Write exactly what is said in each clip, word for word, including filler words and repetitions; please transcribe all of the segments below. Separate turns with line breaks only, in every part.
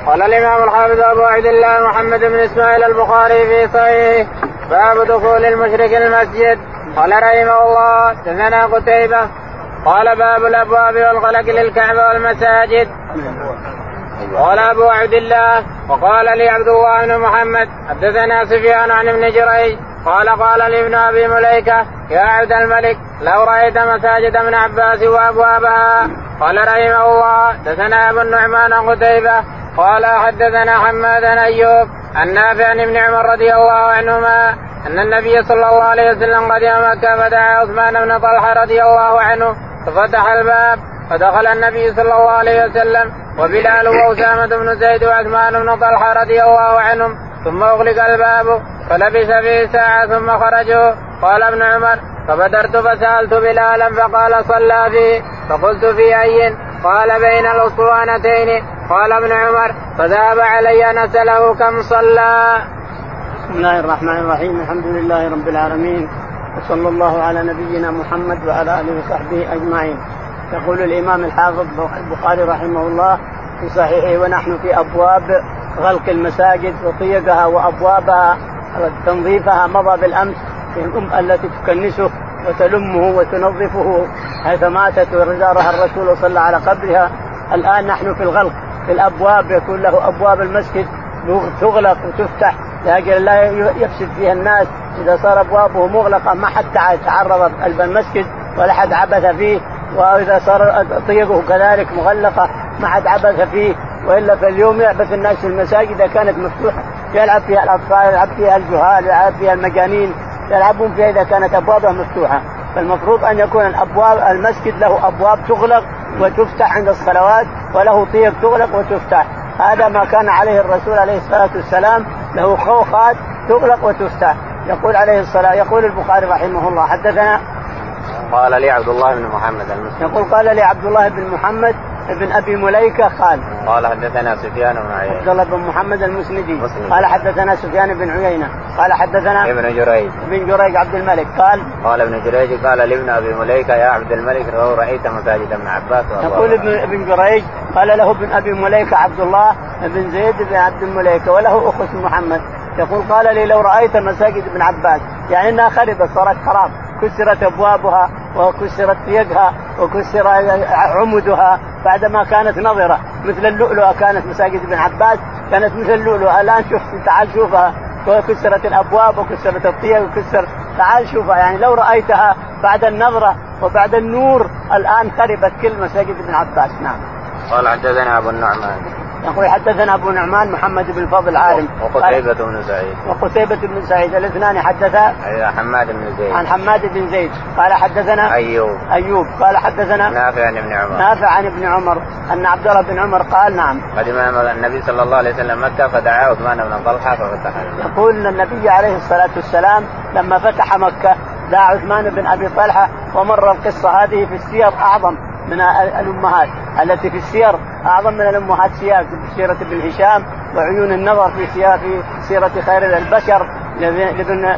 قال الإمام الحافظ أبو عبد الله محمد بن إسماعيل البخاري في صحيحه باب دخول المشرك المسجد. قال رحمه الله دثنا قتيبة قال باب الأبواب والغلق للكعبة والمساجد. قال أبو عبد الله وقال لي عبد الله بن محمد حدثنا سفيان عن ابن جريج قال قال لي ابن أبي مليكة يا عبد الملك لو رأيت مساجد ابن عباس وأبوابها. قال رحمه الله دثنا أبو النعمان عن قتيبة قال حدثنا حماد بن أيوب عن نافع عن ابن عمر رضي الله عنهما أن النبي صلى الله عليه وسلم قدم مكة فدعا عثمان بن طلحة رضي الله عنه ففتح الباب فدخل النبي صلى الله عليه وسلم وبلال وأسامة بن زيد وعثمان بن طلحة رضي الله عنهم ثم أغلق الباب فلبث فيه ساعة ثم خرجوا. قال ابن عمر فبدرت فسألت بلالا فقال صلى فيه فقلت في أي؟ قال بين الأسطوانتين. قال ابن عمر فذهب علي أن أسأله كم صلى.
بسم الله الرحمن الرحيم الحمد لله رب العالمين وصلى الله على نبينا محمد وعلى آله وصحبه أجمعين. يقول الإمام الحافظ البخاري رحمه الله في صحيحه ونحن في أبواب غلق المساجد وطيقها وأبوابها تنظيفها مضى بالأمس في الأم التي تكنسه وتلمه وتنظفه حيث ماتت وزارها الرسول وصلى على قبرها. الآن نحن في الغلق في الأبواب يكون له أبواب المسجد تغلق وتفتح لأجل لا يفسد فيها الناس. إذا صار أبوابه مغلقة ما حد تعرض قلب المسجد ولا حد عبث فيه، وإذا صار طيقه كذلك مغلقة ما حد عبث فيه. وإلا فاليوم يعبث الناس في المساجد إذا كانت مفتوحة يلعب فيها الأطفال يلعب فيها الجهال يلعب فيها المجانين يلعبون فيها إذا كانت أبوابها مفتوحة. فالمفروض أن يكون الأبواب المسجد له أبواب تغلق وتفتح عند الصلوات وله طيق تغلق وتفتح. هذا ما كان عليه الرسول عليه الصلاة والسلام له خوخات تغلق وتفتح. يقول عليه الصلاة يقول البخاري رحمه الله حدثنا
قال لي عبد الله بن محمد المسلم
يقول قال لي عبد الله بن محمد ابن أبي مليكة قال
قال حدثنا سفيان بن عيينة
عبد الله بن محمد المسندي قال حدثنا سفيان بن عيينة قال حدثنا
ابن جريج
ابن جريج عبد الملك قال
قال ابن جريج قال لابن أبي مليكة يا عبد الملك لو رأيت مساجد ابن عباس.
يقول ابن ابن جريج قال له ابن أبي مليكة عبد الله بن زيد بن عبد المليكة وله أخ اسمه محمد يقول قال لي لو رأيت مساجد ابن عباس يعني انها خربت صارت خراب كسرت ابوابها وكسرت طيقها وكسر عمودها بعدما كانت نظرة مثل اللؤلؤة. كانت مساجد ابن عباس كانت مثل اللؤلؤة. الآن شوف تعال شوفها وكسرت الأبواب وكسرت الطيق وكسر تعال شوفها يعني لو رأيتها بعد النظرة وبعد النور الآن خربت كل مساجد ابن عباس. نعم.
قال حدثنا أبو النعمان
يقول حدثنا أبو نعمان محمد بن الفضل عالم
وقتيبة بن سعيد
وقتيبة بن سعيد الاثنان حدثا
حماد بن زيد
عن حماد بن زيد قال حدثنا
أيوب
أيوب قال حدثنا
نافع عن ابن عمر
نافع عن ابن عمر أن عبد الله بن عمر قال نعم
قدم النبي صلى الله عليه وسلم مكة فدعا عثمان بن طلحة ففتح.
يقول النبي عليه الصلاة والسلام لما فتح مكة دعا عثمان بن أبي طلحة ومر القصة هذه في السير أعظم من الأمهات التي في السير أعظم من الأمهات سياق سيرة ابن هشام وعيون النظر في سيرة في سيرة خير البشر لابن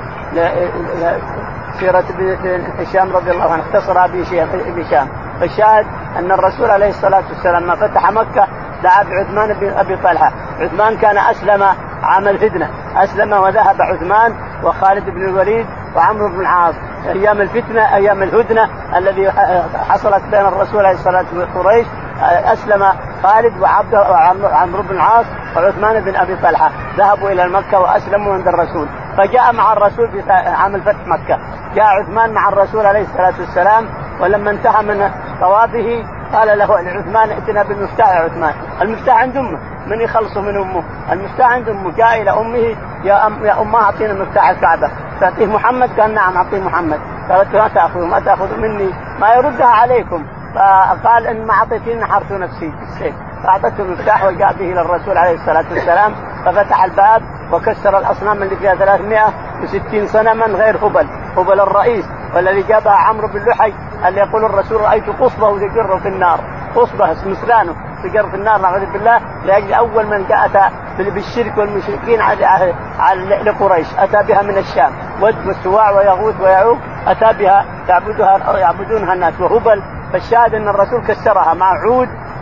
سيرة ابن هشام رضي الله عنه اختصرها بهشام. فالشاهد أن الرسول عليه الصلاة والسلام ما فتح مكة دعا بعثمان بن أبي طلحة. عثمان كان أسلم عام الفتنة أسلم وذهب عثمان وخالد بن الوليد وعمرو بن العاص أيام الفتنة أيام الهدنة الذي حصلت بين الرسول عليه الصلاة والسلام وقريش. أسلم خالد وعبد وعمرو بن العاص وعثمان بن أبي طلحة ذهبوا إلى مكة وأسلموا عند الرسول. فجاء مع الرسول في عام الفتح مكة جاء عثمان مع الرسول عليه الصلاة والسلام ولما انتهى من طوافه قال له لعثمان ائتنا بالمفتاح يا عثمان. المفتاح عند أمه من يخلصه من أمه المفتاح عند أمه. جاء إلى أمه يا أم يا أمه أعطينا مفتاح الكعبة تعطيه محمد. قال نعم أعطيه محمد. قالت لا تأخذوا ما تأخذوا مني ما يردها عليكم. فقال إن ما أعطيتني حرت نفسي بالسيف. فأعطته المفتاح وجاء به إلى الرسول عليه الصلاة والسلام ففتح الباب وكسر الأصنام اللي فيها ثلاثمائة وستين صنما غير هبل هبل الرئيس والذي جابها عمرو بن لحي اللي يقول الرسول رأيت قصبه يجر في النار قصبه مسلانه يجر في النار نعوذ بالله لأجل أول من جاء بالشرك والمشركين على لقريش أتى بها من الشام ود والسواع ويغوث ويعوق أتى بها يعبدها يعبدونها الناس وهبل. فالشاهد أن الرسول كسرها مع عود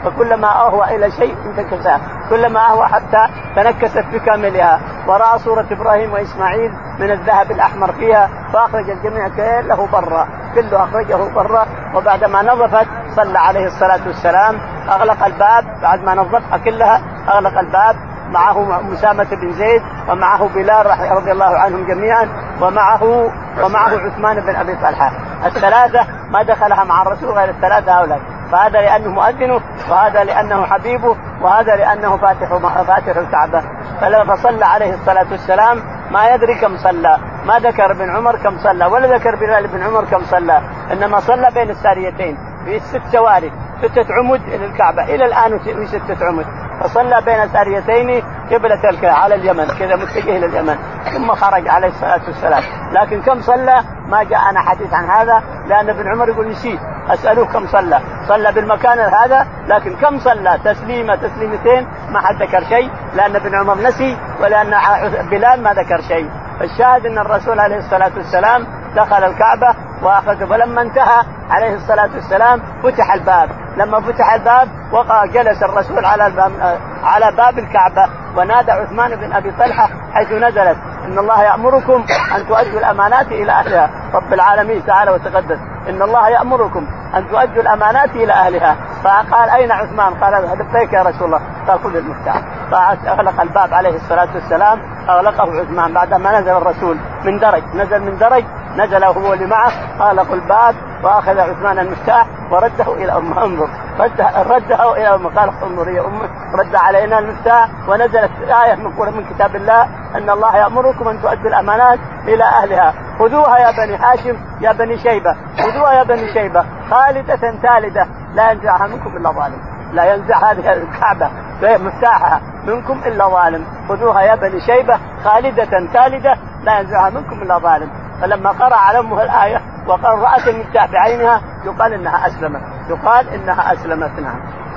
فكلما أهوى إلى شيء انتكسها، كلما أهوى حتى تنكست بكاملها. ورأى صورة إبراهيم وإسماعيل من الذهب الأحمر فيها، فأخرج الجميع كله برا، كله أخرجه برا. وبعدما نظفت صلى عليه الصلاة والسلام، أغلق الباب بعد ما نظفها كلها، أغلق الباب، معه مسامة بن زيد ومعه بلال رضي الله عنهم جميعا، ومعه ومعه عثمان بن أبي طلحة. الثلاثة ما دخلها مع الرسول غير الثلاثة هؤلاء، فهذا لأنه مؤذنه، وهذا لأنه حبيبه، وهذا لأنه فاتح فاتح الكعبة. فصلى عليه الصلاة والسلام ما يدري كم صلى، ما ذكر ابن عمر كم صلى ولا ذكر بلال بن عمر كم صلى، إنما صلى بين الساريتين في ست شوارع، ستة عمد إلى الكعبة، إلى الآن في ستة عمد. فصلى بين ساريتين قبلة الكعبة على اليمن كذا متجه إلى اليمن، ثم خرج عليه الصلاة والسلام. لكن كم صلى ما جاءنا حديث عن هذا، لأن ابن عمر يقول نسيت أسأله كم صلى، صلى بالمكان هذا، لكن كم صلى تسليمة تسليمتين ما حد ذكر شيء، لأن ابن عمر نسي ولأن بلال ما ذكر شيء. فالشاهد أن الرسول عليه الصلاة والسلام دخل الكعبة وأخذ، فلما انتهى عليه الصلاة والسلام فتح الباب. لما فتح الباب وقع جلس الرسول على الباب على باب الكعبة، ونادى عثمان بن أبي طلحة حيث نزلت: إن الله يأمركم أن تؤدوا الأمانات إلى أهلها. رب العالمين تعالى وتقدس: إن الله يأمركم أن تؤدوا الأمانات إلى أهلها. فقال: أين عثمان؟ قال: لبيك يا رسول الله. قال: خذ المفتاح. فأغلق الباب عليه الصلاة والسلام، أغلقه عثمان بعدما نزل الرسول من درج، نزل من درج نزل هو اللي معه، أغلق الباب وأخذ عثمان المفتاح ورده إلى أمه. انظر، رده, رده إلى أمه، قال: انظر يا أمه، رد علينا المفتاح. ونزلت آية من من كتاب الله: أن الله يأمركم أن تؤدوا الأمانات إلى أهلها. خذوها يا بني هاشم يا بني شيبة، خذوها يا بني شيبة خالدة ثالدة لا ينزعها منكم إلا ظالم. لا ينزع هذه الكعبة مفتاحها منكم إلا ظالم. خذوها يا بني شيبة خالدة ثالدة لا ينزعها منكم إلا ظالم. فلما قرأ على أمه الآية وقال رأت المفتاح بعينها، يقال إنها أسلمت، يقال إنها أسلمت. نعم.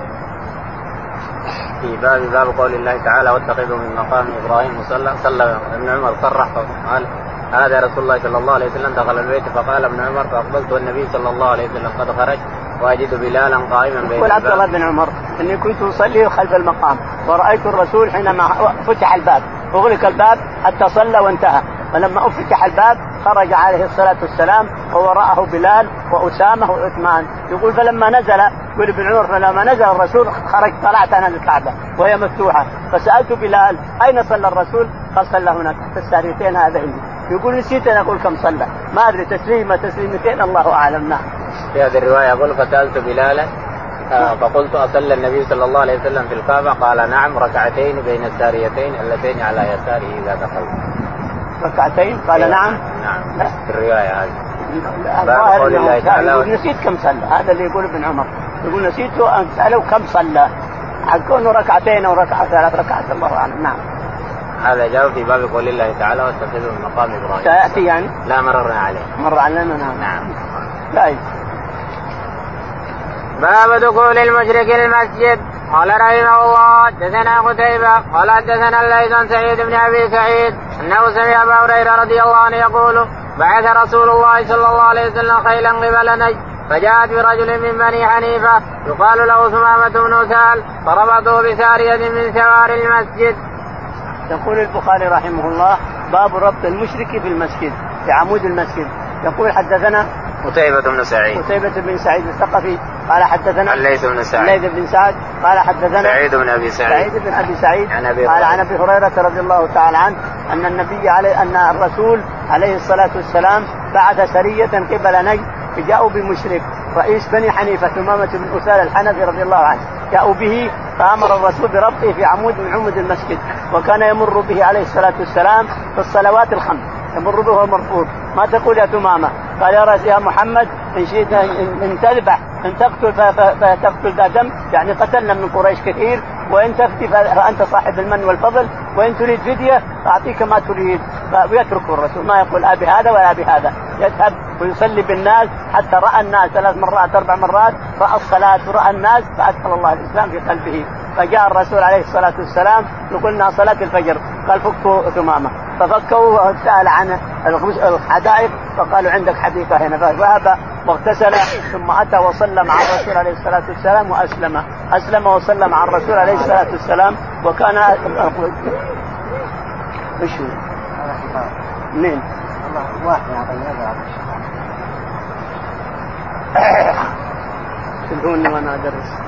في باب باب قول الله تعالى: واتخذوا من مقام إبراهيم مصلى. صلى ابن عمر صرح فقال: هذا رسول الله صلى الله عليه وسلم دخل البيت، فقال ابن عمر: فأقبلت والنبي صلى الله عليه وسلم قد خرج وأجد بلالا قائما بين.
يقول عبد الله بن عمر: إني كنت أصلي خلف المقام ورأيت الرسول حينما فتح الباب، أغلق الباب حتى صلى وانتهى، فلما أفتح الباب خرج عليه الصلاة والسلام ووراءه بلال وأسامة وعثمان. يقول: فلما نزل، يقول ابن عمر: فلما نزل الرسول خرج، طلعت أنا للكعبة وهي مفتوحة، فسألت بلال: أين صلى الرسول؟ قال: صلى هناك في الساريتين هذين. يقول: نسيت أن أقول كم صلى، ما أدري، تسليمة تسليمتين الله أعلم. نعم.
في هذه الرواية يقول: فسألت بلالا فقلت: أصلى النبي صلى الله عليه وسلم في الكعبة؟ قال: نعم، ركعتين بين الساريتين اللتين على يساره إذا دخل.
ركعتين؟ قال: إيه؟ نعم.
نعم. في الرواية هذه
باب قول الله تعالى: نسيت كم صلى. هذا اللي يقول ابن عمر، يقول: نسيت أن أسأله كم صلى، كونه ركعتين أو ركعة ثلاث ركعات الله أعلم. نعم.
هذا جاء في باب قول الله تعالى: واتخذوا من مقام إبراهيم.
سيأتي يعني؟
لا، مررنا عليه.
مر علينا. نعم.
نعم.
لا.
باب دخول المشرك المسجد. قال رحمه الله: حدثنا قتيبة قال حدثنا الليث عن سعيد بن أبي سعيد أنه سمع أبا هريرة رضي الله عنه يقول: بعث رسول الله صلى الله عليه وسلم خيلا قبل نجد، فجاءت برجل من بني حنيفة يقال له ثمامة بن سهل، فربطوه بسارية من سوار المسجد.
يقول البخاري رحمه الله: باب ربط المشرك بالمسجد، في عمود المسجد. يقول: حدثنا
قتيبة بن سعيد
قتيبة بن سعيد الثقفي قال حدثنا
الليث بن سعد
الليث بن سعد قال حدثنا
سعيد بن أبي سعيد
سعيد بن أبي سعيد
عن أبي
قال عن أبي هريرة رضي الله تعالى عنه أن النبي عليه أن الرسول عليه الصلاة والسلام بعث سرية قبل نجد، فجاءوا بمشرك رئيس بني حنيفة ثمامة بن أسال الحنفي رضي الله عنه، جاءوا به فأمر الرسول بربطه في عمود من عمود المسجد، وكان يمر به عليه الصلاة والسلام في الصلوات الخمس، يمر به المرفوض. ما تقول يا ثمامة؟ قال: يا رأس يا محمد إن شئت إن تذبح إن تقتل فتقتل ذا دم، يعني قتلنا من قريش كثير، وإن تفتي فأنت صاحب المن والفضل، وإن تريد فدية فأعطيك ما تريد. ويترك الرسول، ما يقول أبي هذا ولا أبي هذا، يذهب ويصلي بالناس حتى رأى الناس ثلاث مرات أربع مرات، رأى الصلاة ورأى الناس، فأدخل الله الإسلام في قلبه. فجاء الرسول عليه الصلاة والسلام يقولنا صلاة الفجر، قال: فكوا ثمامة، ففكوا وسأل عن الحدائق، فقالوا: عندك حديقة هنا، فذهب واغتسل ثم أتى وصلى مع الرسول عليه الصلاة والسلام وأسلم أسلم وصلى مع الرسول عليه الصلاة والسلام. وكان إيش مين واحد تدعوني وأنا أدرس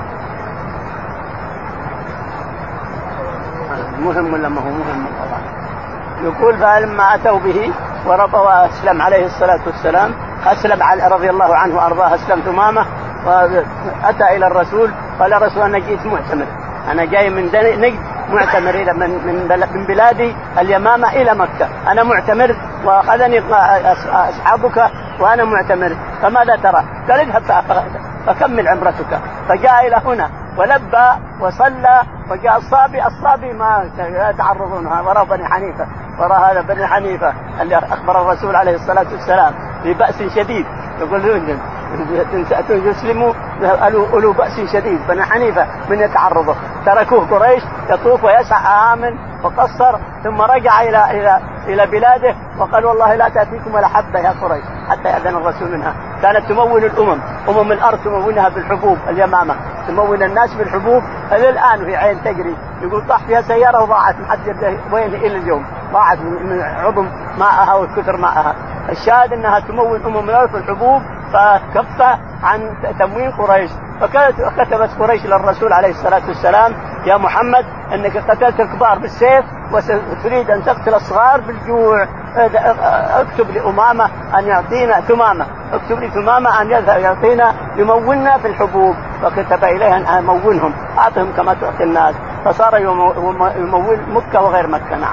مهم ولا ما هو مهم؟ يقول فلما أتوا به وربى وأسلم عليه الصلاة والسلام أسلم رضي الله عنه وأرضاه أسلم ثمامة وأتى إلى الرسول قال الرسول أنا جيت معتمر أنا جاي من نجد معتمر إلى من من بلادي اليمامة إلى مكة أنا معتمر وأخذني أصحابك وأنا معتمر فماذا ترى؟ قال اذهب فكمل عمرتك. فجاء إلى هنا ولبى وصلى وجاء الصابي الصابي ما يتعرضونها وراء بني حنيفة وراء هذا بني حنيفة اللي أخبر الرسول عليه الصلاة والسلام ببأس شديد يقولون يسلموا أولو بأس شديد بني حنيفة من يتعرضه تركوه قريش يطوف ويسعى آمن وقصر ثم رجع إلى إلى إلى بلاده وقال والله لا تأتيكم ولا حبة يا قريش حتى يأذن الرسول منها. كانت تمول الأمم أمم الأرض تمونها بالحبوب اليمامة تمول الناس بالحبوب إلى الآن في عين تجري يقول طاح فيها سيارة وضاعت محد وين إلى اليوم ضاعت من عظم ماءها والكثر ماءها. الشاهد أنها تمول أمم الأرض بالحبوب فكف عن تموين قريش. فكتبت قريش للرسول عليه الصلاة والسلام يا محمد أنك قتلت الكبار بالسيف وتريد أن تقتل الصغار بالجوع اكتب لأمامة أن يعطينا ثمامة اكتب لي ثمامة أن يذهب يعطينا يمولنا في الحبوب. فكتب إليها أن أمولهم أعطهم كما تعطي الناس فصار يمول مكة وغير مكة. نعم.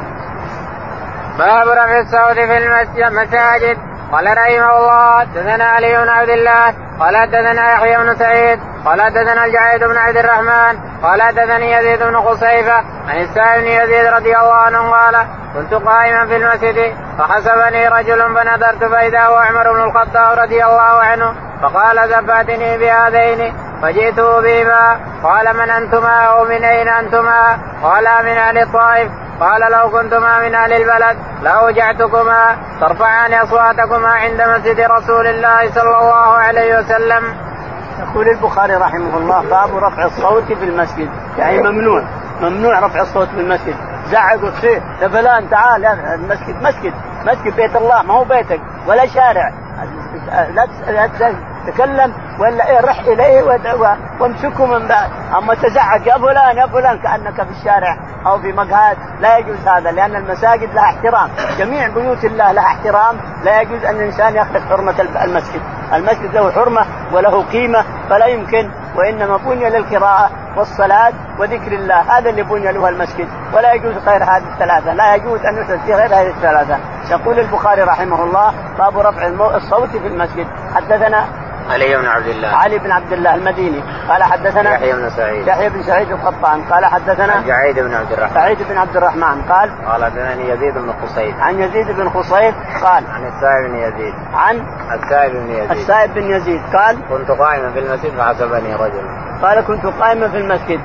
باب رفع الصوت في المساجد. قال رحمه الله حدثنا علي بن عبد الله قال حدثنا يحيى بن سعيد قال حدثنا الجعيد بن عبد الرحمن قال حدثني يزيد بن خصيفة عن السائب بن يزيد رضي الله عنه قال كنت قائما في المسجد فحسبني رجل فنظرت فإذا هو عمر بن الخطاب رضي الله عنه فقال زفاتني بهذين فجئته بهما قال من أنتما أو من أين أنتما؟ قال من أهل الطائف. قال لو كنتما من أهل البلد لأوجعتكما ترفعان أصواتكما عند مسجد رسول الله صلى الله عليه وسلم.
يقول البخاري رحمه الله باب رفع الصوت في المسجد يعني ممنوع ممنوع رفع الصوت في المسجد. زعقوا فيه يا فلان تعال المسجد مسجد مسجد بيت الله ما هو بيتك ولا شارع لا تتكلم ولا إيه رح إليه وامسكوا من بعد. أما تزعق يا فلان يا فلان كأنك في الشارع أو في مقهى لا يجوز هذا لأن المساجد لها احترام جميع بيوت الله لها احترام لا يجوز أن الإنسان يخلق حرمة المسجد. المسجد له حرمة وله قيمة فلا يمكن وإنما بني للقراءة والصلاة وذكر الله هذا اللي بني له المسجد ولا يجوز غير هذه الثلاثة لا يجوز أن يحدث في غير هذه الثلاثة. يقول البخاري رحمه الله باب رفع الصوت في المسجد. حدثنا
علي بن عبد الله
علي بن عبد الله المديني قال حدثنا
يحيى بن سعيد
يحيى بن سعيد القطان قال حدثنا
الجعيد بن عبد الرحمن
سعيد بن عبد الرحمن قال
قال حدثني يزيد بن خصيف
عن يزيد بن خصيف قال
عن السائب بن يزيد
عن
السائب بن يزيد
السائب بن يزيد قال
كنت قائما في المسجد فحسبني رجل
قال كنت قائما في المسجد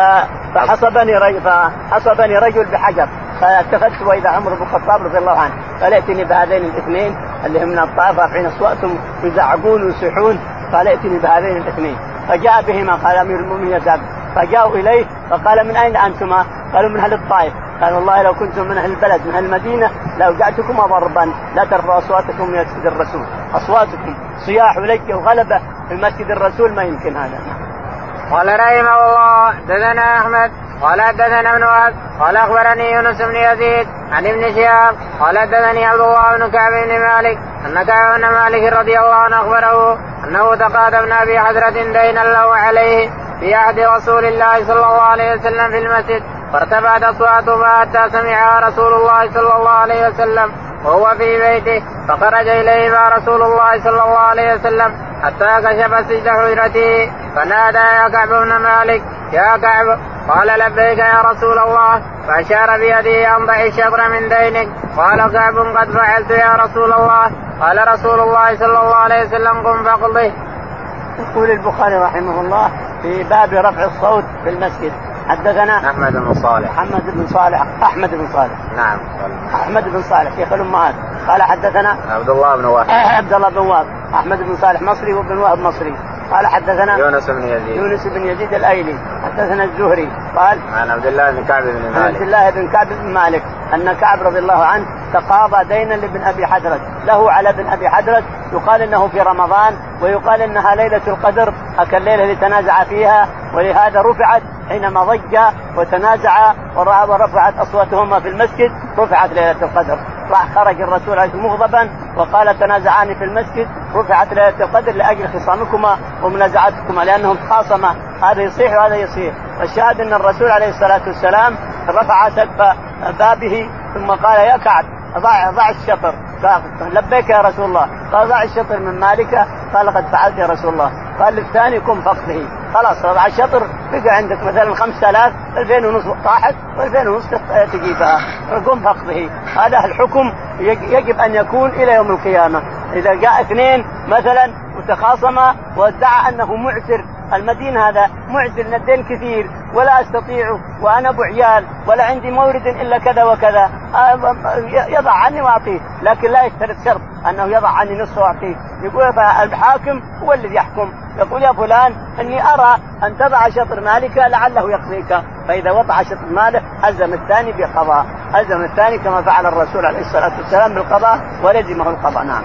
فحسبني رجل فحسبني رجل بحجر فاتخذت واذا عمر بن الخطاب رضي الله عنه قال ائتني بهذين الاثنين اللي هم من الطائف رافعين اصواتهم يزعقون ويصيحون قال ائتني بهذين الاثنين فجاء بهما قال امير المؤمنين يذهب فجاءوا اليه فقال من اين انتما؟ قالوا من اهل الطائف. قال والله لو كنتم من اهل البلد من اهل المدينه لاوجعتكما ضربا لا ترفعوا اصواتكم من مسجد الرسول. اصواتكم صياح ولجه وغلبه في مسجد الرسول ما يمكن هذا.
قال رحمه الله حدثنا احمد قال حدثنا ابن وهب قال اخبرني يونس بن يزيد عن ابن شهاب قال حدثني عبد الله بن كعب بن مالك ان كعب بن مالك رضي الله عنه اخبره انه تقادمنا بحضرة دينا له عليه في عهد رسول الله صلى الله عليه وسلم في المسجد فارتفعت اصواتها حتى سمعها رسول الله صلى الله عليه وسلم وهو في بيته فخرج اليه رسول الله صلى الله عليه وسلم حتى كشف سجد حجرته فنادى يا كعب بن مالك يا كعب قال لبيك يا رسول الله فأشار بيده أن ضع الشبر من دينك قال كعب قد فعلت يا رسول الله قال رسول الله صلى الله عليه وسلم قم فاقضه.
يقول البخاري رحمه الله في باب رفع الصوت في المسجد. حدثنا
أحمد بن صالح
محمد بن صالح أحمد بن صالح
نعم
أحمد بن صالح شيخ الأمهات قال حدثنا
عبد الله بن وهب
عبد الله بن وهب أحمد بن صالح مصري وابن وهب مصري. قال حدثنا
يونس بن يزيد
يونس بن يزيد الأيلي حدثنا الزهري قال
عن عبد الله بن كعب بن مالك
عبد الله بن كعب بن مالك أن كعب رضي الله عنه تقاضى دينا لابن أبي حدرد له على ابن أبي حدرد، يقال إنه في رمضان ويقال إنها ليلة القدر، أكل الليلة اللي تنازع فيها، ولهذا رفعت حينما ضج وتنازع ورفعت أصواتهما في المسجد رفعت ليلة القدر. راح خرج الرسول عليه مغضبا وقال تنازعان في المسجد رفعت ليلة القدر لأجل خصامكما ومنازعتكما لأنهم تخاصما، هذا يصيح وهذا يصيح. والشاهد أن الرسول عليه الصلاة والسلام رفع سقف بابه ثم قال يا كعب ضع ضع الشطر. لبيك يا رسول الله. قال ضع الشطر من مالك. قال قد فعلت يا رسول الله. قال للثاني قم فقده. خلاص ضع الشطر بقى عندك مثلا خمسة آلاف ألفين ونص طاحت وألفين ونص تجيبها قم فقده. هذا الحكم يجب أن يكون إلى يوم القيامة. إذا جاء اثنين مثلا متخاصما وادعى أنه معسر المدين هذا معسر ندين كثير ولا أستطيع وأنا أبو عيال ولا عندي مورد إلا كذا وكذا يضع عني وأعطيه، لكن لا يشترط شرط أنه يضع عني نصف وأعطيه. يقول الحاكم هو الذي يحكم، يقول يا فلان إني أرى أن تضع شطر مالك لعله يقضيك، فإذا وضع شطر ماله ألزم الثاني بقضاء، ألزم الثاني كما فعل الرسول عليه الصلاة والسلام بالقضاء ولزمه القضاء. نعم.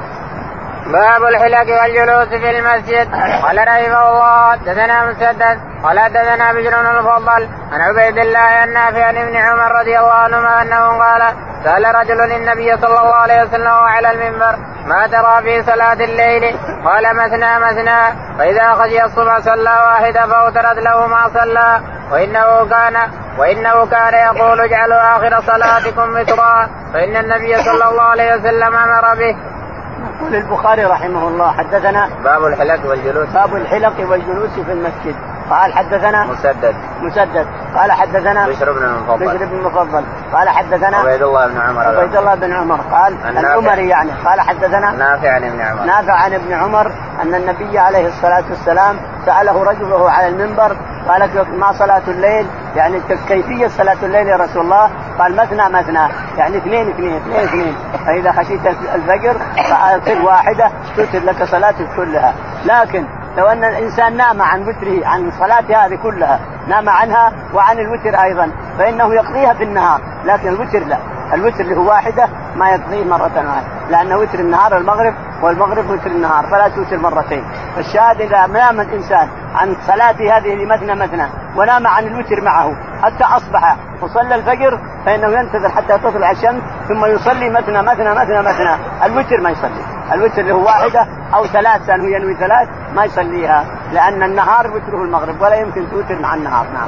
باب الحلق والجلوس في المسجد. قال رحمه الله دثنا مسدد قال دثنا بشر بن المفضل عن عبيد الله النافع عن ابن عمر رضي الله عنهما انه قال سأل رجل النبي صلى الله عليه وسلم على المنبر ما ترى في صلاة الليل؟ قال مثنى مثنى، فإذا خشي الصبح صلى واحدة فأوترت له ما صلى، وإنه كان وإنه كان يقول اجعلوا آخر صلاتكم وترا، فإن النبي صلى الله عليه وسلم أمر به.
يقول البخاري رحمه الله حدثنا
باب الحلق والجلوس
باب الحلق والجلوس في المسجد. قال حدثنا
مسدد
مسدد قال حدثنا
بشر بن المفضل
بشر بن المفضل قال حدثنا
عبيد الله بن عمر
عبيد الله بن عمر قال العمري يعني قال حدثنا
نافع عن ابن عمر
نافع عن ابن عمر أن النبي عليه الصلاة والسلام سأله رجل وهو على المنبر قال ما صلاة الليل؟ يعني كيفية صلاة الليل يا رسول الله؟ قال مثنى مثنى، يعني اثنين اثنين اثنين اثنين، فإذا خشيت الفجر فأوتر واحدة توتر لك صلاتك كلها. لكن لو أن الإنسان نام عن وتره عن صلاة هذه كلها نام عنها وعن الوتر أيضا فإنه يقضيها في النهار، لكن الوتر لا، الوتر اللي هو واحدة ما يقضيه مرة واحدة، لأن وتر النهار المغرب والمغرب وتر النهار فلا توتر مرتين. الشاهد إذا نام الإنسان عن صلاة هذه مثنى مثنى ونام عن الوتر معه حتى أصبح وصلى الفجر فإنه ينتظر حتى تطلع الشمس ثم يصلي مثنى مثنى مثنى مثنى، الوتر ما يصلي، الوتر اللي هو واحدة أو ثلاث سنة ينوي ثلاث ما يصليها، لأن النهار وتره المغرب ولا يمكن توتر مع النهار. نعم.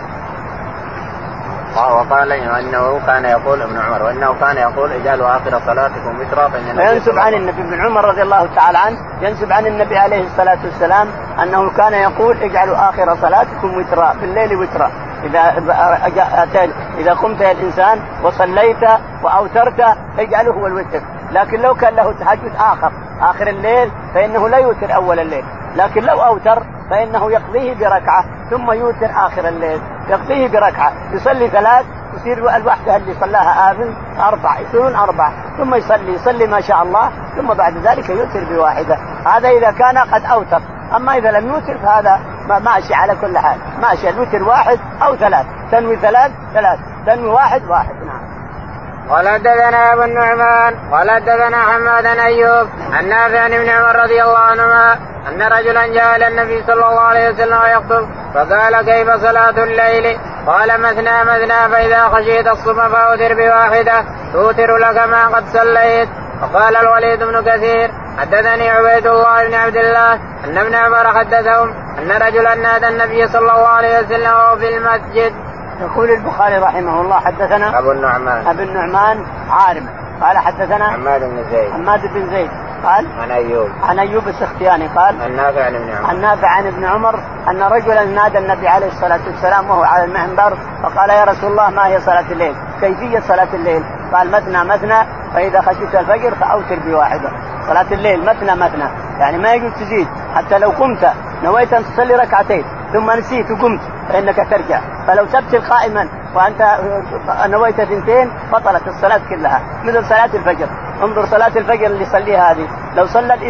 وقال انه كان يقول ابن عمر وانه كان يقول اجعلوا اخر صلاتكم وترا،
فينسب عن النبي ابن عمر رضي الله تعالى عنه ينسب عن النبي عليه الصلاة والسلام انه كان يقول اجعلوا اخر صلاتكم وترا في الليل وترا، اذا أتيت اذا قمت يا الانسان وصليت واوترت اجعله هو الوتر، لكن لو كان له تهجد اخر اخر الليل فانه لا يوتر اول الليل، لكن لو اوتر فإنه يقضيه بركعة ثم يوتر آخر الليل، يقضيه بركعة يصلي ثلاث يصير الوحدة اللي صلاها آذن أربع يصيرون أربع ثم يصلي يصلي ما شاء الله ثم بعد ذلك يوتر بواحدة، هذا إذا كان قد أوتر. أما إذا لم يوتر فهذا ماشي على كل حال، ماشي الوتر واحد أو ثلاث، تنوي ثلاث ثلاث تنوي واحد واحد. نعم.
قال حدثنا ابو النعمان قال حدثنا حماد بن ايوب عن نافع عن ابن عمر رضي الله عنهما ان رجلا جاء الى النبي صلى الله عليه وسلم يخطب فقال كيف صلاة الليل؟ قال مثنى مثنى، فاذا خشيت الصبح فاوتر بواحدة توتر لك ما قد صليت. وقال الوليد بن كثير حدثني عبيد الله بن عبد الله ان ابن عمر حدثهم ان رجلا نادى النبي صلى الله عليه وسلم وهو في المسجد.
يقول البخاري رحمه الله حدثنا
أبو النعمان
أبو النعمان عارم قال حدثنا
حماد بن زيد
حماد بن زيد قال
عن أيوب
عن أيوب السختياني قال
عن نافع عن ابن عمر
عن نافع عن ابن عمر أن رجلا نادى النبي عليه الصلاة والسلام وهو على المنبر فقال يا رسول الله ما هي صلاة الليل؟ كيفية صلاة الليل؟ قال مثنى مثنى، فإذا خشيت الفجر فأوتر بواحدة. صلاة الليل مثنى مثنى، يعني ما يجوز تزيد، حتى لو قمت نويت أن تصلي ركعتين ثم نسيت وقمت فإنك ترجع، فلو سبت قائما وأنت نويت اثنتين بطلت الصلاة كلها، مثل صلاة الفجر. انظر صلاة الفجر اللي يصليها هذه، لو صلى الإمام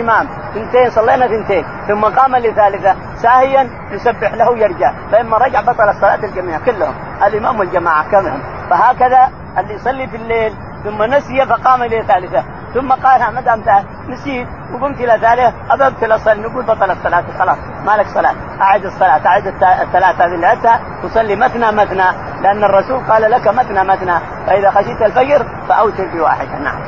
ثنتين صلينا ثنتين ثم قام لثالثة ساهيا يسبح له يرجع، فإما رجع بطل الصلاة الجميع كلهم الإمام والجماعة كلهم. فهكذا اللي يصلي في الليل ثم نسي فقام لثالثة ثم قال ما دام نسيت وقمت إلى ثالثة أببت الأصل نقول بطل الصلاة خلاص ما لك صلاة، أعد الصلاة أعد الثلاثة هذه العدة تصلي مثنى مثنى، لأن الرسول قال لك مثنى مثنى فإذا خشيت الفجر فأوتر بواحدة. نعم.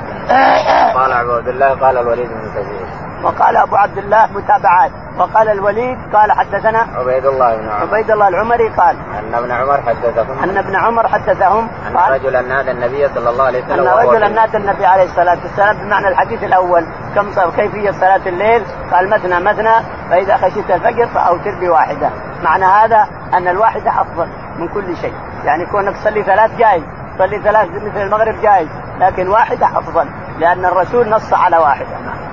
قال أبو عبد الله قال الوليد بن كثير
وقال أبو عبد الله متابعات. وقال الوليد قال حدثنا
عبيد الله بن عمر
عبيد الله العمري قال
أن ابن عمر حدثهم
أن ابن عمر حدثهم
أن رجلا نادى النبي صلى الله عليه وسلم
أن رجلا نادى النبي عليه الصلاة والسلام بمعنى الحديث الأول كم صار كيفية صلاة الليل قال مثنى مثنى فإذا خشيت الفجر فأوتر بواحدة. معنى هذا أن الواحدة أفضل من كل شيء، يعني كونك تصلي ثلاث جائز تصلي ثلاث مثل المغرب جائز، لكن واحدة أفضل لأن الرسول نص على واحدة.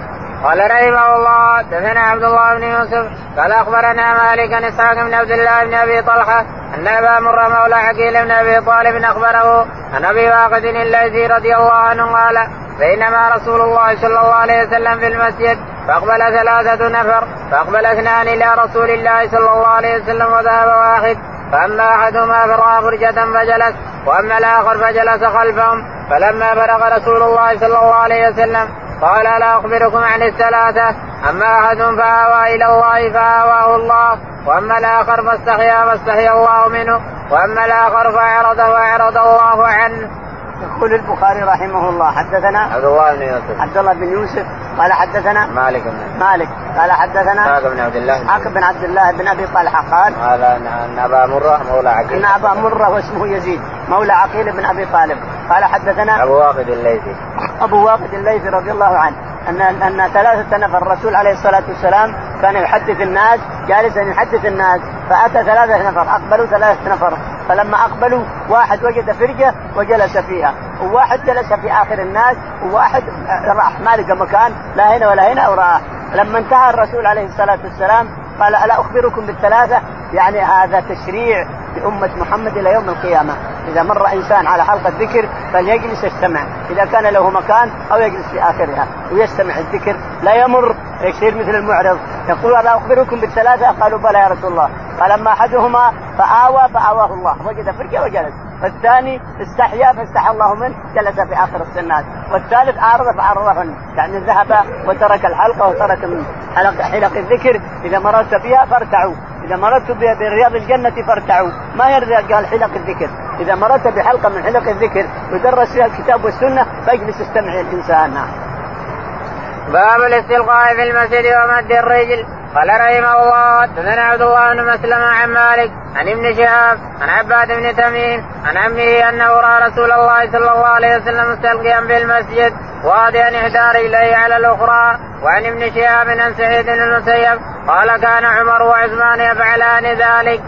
قال رحمه الله دثنا عبد الله بن يوسف قال أخبرنا مالك عن إسحاق بن عبد الله بن أبي طلحة أن أبا مرة مولى عقيل بن أبي طالب أخبره عن أبي واقد الليثي رضي الله عنه قال بينما رسول الله صلى الله عليه وسلم في المسجد فأقبل ثلاثة نفر فأقبل اثنان إلى رسول الله صلى الله عليه وسلم وذهب واحد، فأما أحدهما فرغ فرجة فجلس وأما الآخر فجلس خلفهم، فلما بلغ رسول الله صلى الله عليه وسلم قال لا أخبركم عن الثلاثة، أما أحد فآوى إلى الله فآواه الله، وأما الآخر فاستحيا فاستحيا الله منه، وأما الآخر فأعرض فأعرض الله عنه.
يقول البخاري رحمه الله حدثنا
عبد الله بن يوسف
عبد الله بن يوسف قال حدثنا
مالك بن
مالك قال حدثنا
إسحاق بن عبد الله
إسحاق بن عبد الله بن أبي طلحة قال
قال أن أبا مرة مولى عقيل
أن أبا مرة واسمه يزيد مولى عقيل بن أبي طالب قال حدثنا
أبو واقد الليثي
أبو واقد الليثي رضي الله عنه أن أن ثلاثة نفر الرسول عليه الصلاة والسلام كان يحدث الناس جالسا يحدث الناس، فأتى ثلاثة نفر أقبلوا ثلاثة نفر، فلما أقبلوا واحد وجد فرجة وجلس فيها، وواحد جلس في آخر الناس، وواحد راح ما لقى مكان لا هنا ولا هنا وراح. لما انتهى الرسول عليه الصلاة والسلام قال ألا أخبركم بالثلاثة، يعني هذا تشريع لأمة محمد إلى يوم القيامة، إذا مر إنسان على حلقة ذكر فليجلس يستمع إذا كان له مكان أو يجلس في آخرها ويستمع الذكر لا يمر يصير مثل المعرض. يقول ألا أخبركم بالثلاثة؟ قالوا بلى يا رسول الله. فلما أحدهما فآوى فآواه الله وجد فرجة وجلس، والثاني استحيا فاستحى الله منه جلس في آخر السنات، والثالث أعرض فأعرضهن، يعني ذهب وترك الحلقة وترك من حلق, حلق الذكر. إذا مررت بها فارتعوا، إذا مررت برياض الجنة فارتعوا، ما يرضى قال حلق الذكر. إذا مررت بحلقة من حلق الذكر يدرس فيها الكتاب والسنة فاجلس استمع الإنسان.
باب الاستلقاء في المسجد ومد الرجل. قال رحمه الله حدثنا عبد الله بن مسلمة عن مالك عن ابن شهاب عن عباد بن تميم عن عمه أنه رأى رسول الله صلى الله عليه وسلم مستلقيا في المسجد واضعا إحدى رجليه على الأخرى. وعن ابن شهاب عن سعيد بن المسيب قال كان عمر وعثمان يفعلان ذلك.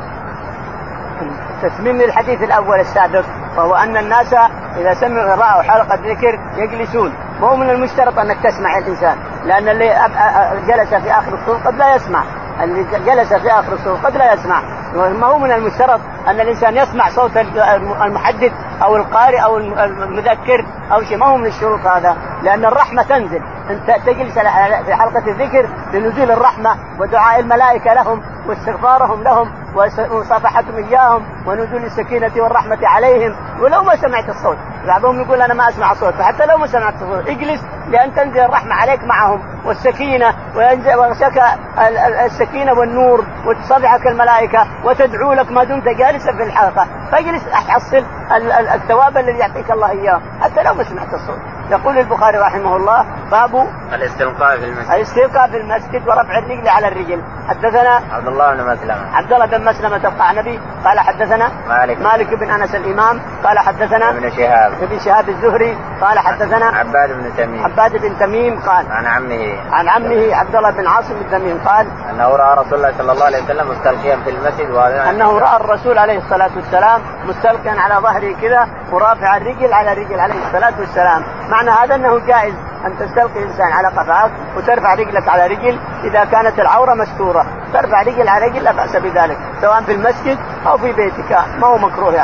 تسميم الحديث الأول السابق وهو أن الناس إذا سمعوا رأوا حلقة ذكر يجلسون، مو من المشترط أنك تسمع الإنسان، لأن اللي جلس في آخر الصف قد لا يسمع، اللي جلس في آخر الصف قد لا يسمع. ما هو من المشترط أن الإنسان يسمع صوت المحدث أو القارئ أو المذكر أو شيء، ما هو من الشروط هذا، لأن الرحمة تنزل. أنت تجلس في حلقة الذكر لنزول الرحمة ودعاء الملائكة لهم واستغفارهم لهم ومصافحتهم إياهم ونزول السكينة والرحمة عليهم. ولو ما سمعت الصوت، بعضهم يقول أنا ما أسمع صوت، فحتى لو ما سمعت الصوت اجلس لأن تنزل الرحمة عليك معهم والسكينة، وينزل السكينة والنور وتصافحك الملائكة وتدعو لك ما دمت جالسا في الحلقة، فاجلس تحصل الثواب الذي يعطيك الله إياه حتى لو ما سمعت الصوت. يقول البخاري رحمه الله باب
الاستلقاء في المسجد
الاستلقاء في المسجد ورفع الرجل على الرجل. حدثنا
عبد الله بن مسلمة
عبد الله بن مسلمة القعنبي قال حدثنا
مالك
مالك بن أنس الإمام قال حدثنا
ابن شهاب
ابن شهاب الزهري قال حدثنا
عباد بن تميم
عباد بن تميم قال
عن عمه
عن عمه عبد الله بن عاصم بن تميم قال
أنه رأى رسول الله صلى الله عليه وسلم مستلقيا في المسجد
أنه رأى الرسول عليه الصلاة والسلام مستلقيا على ظهره كذا ورافع الرجل على رجل عليه الصلاة والسلام. معنى هذا أنه جائز أن تستلقي إنسان على قفاك وترفع رجلك على رجل إذا كانت العورة مستورة، ترفع رجل على رجل لا بأس بذلك سواء في المسجد أو في بيتك، ما هو مكروه يعني.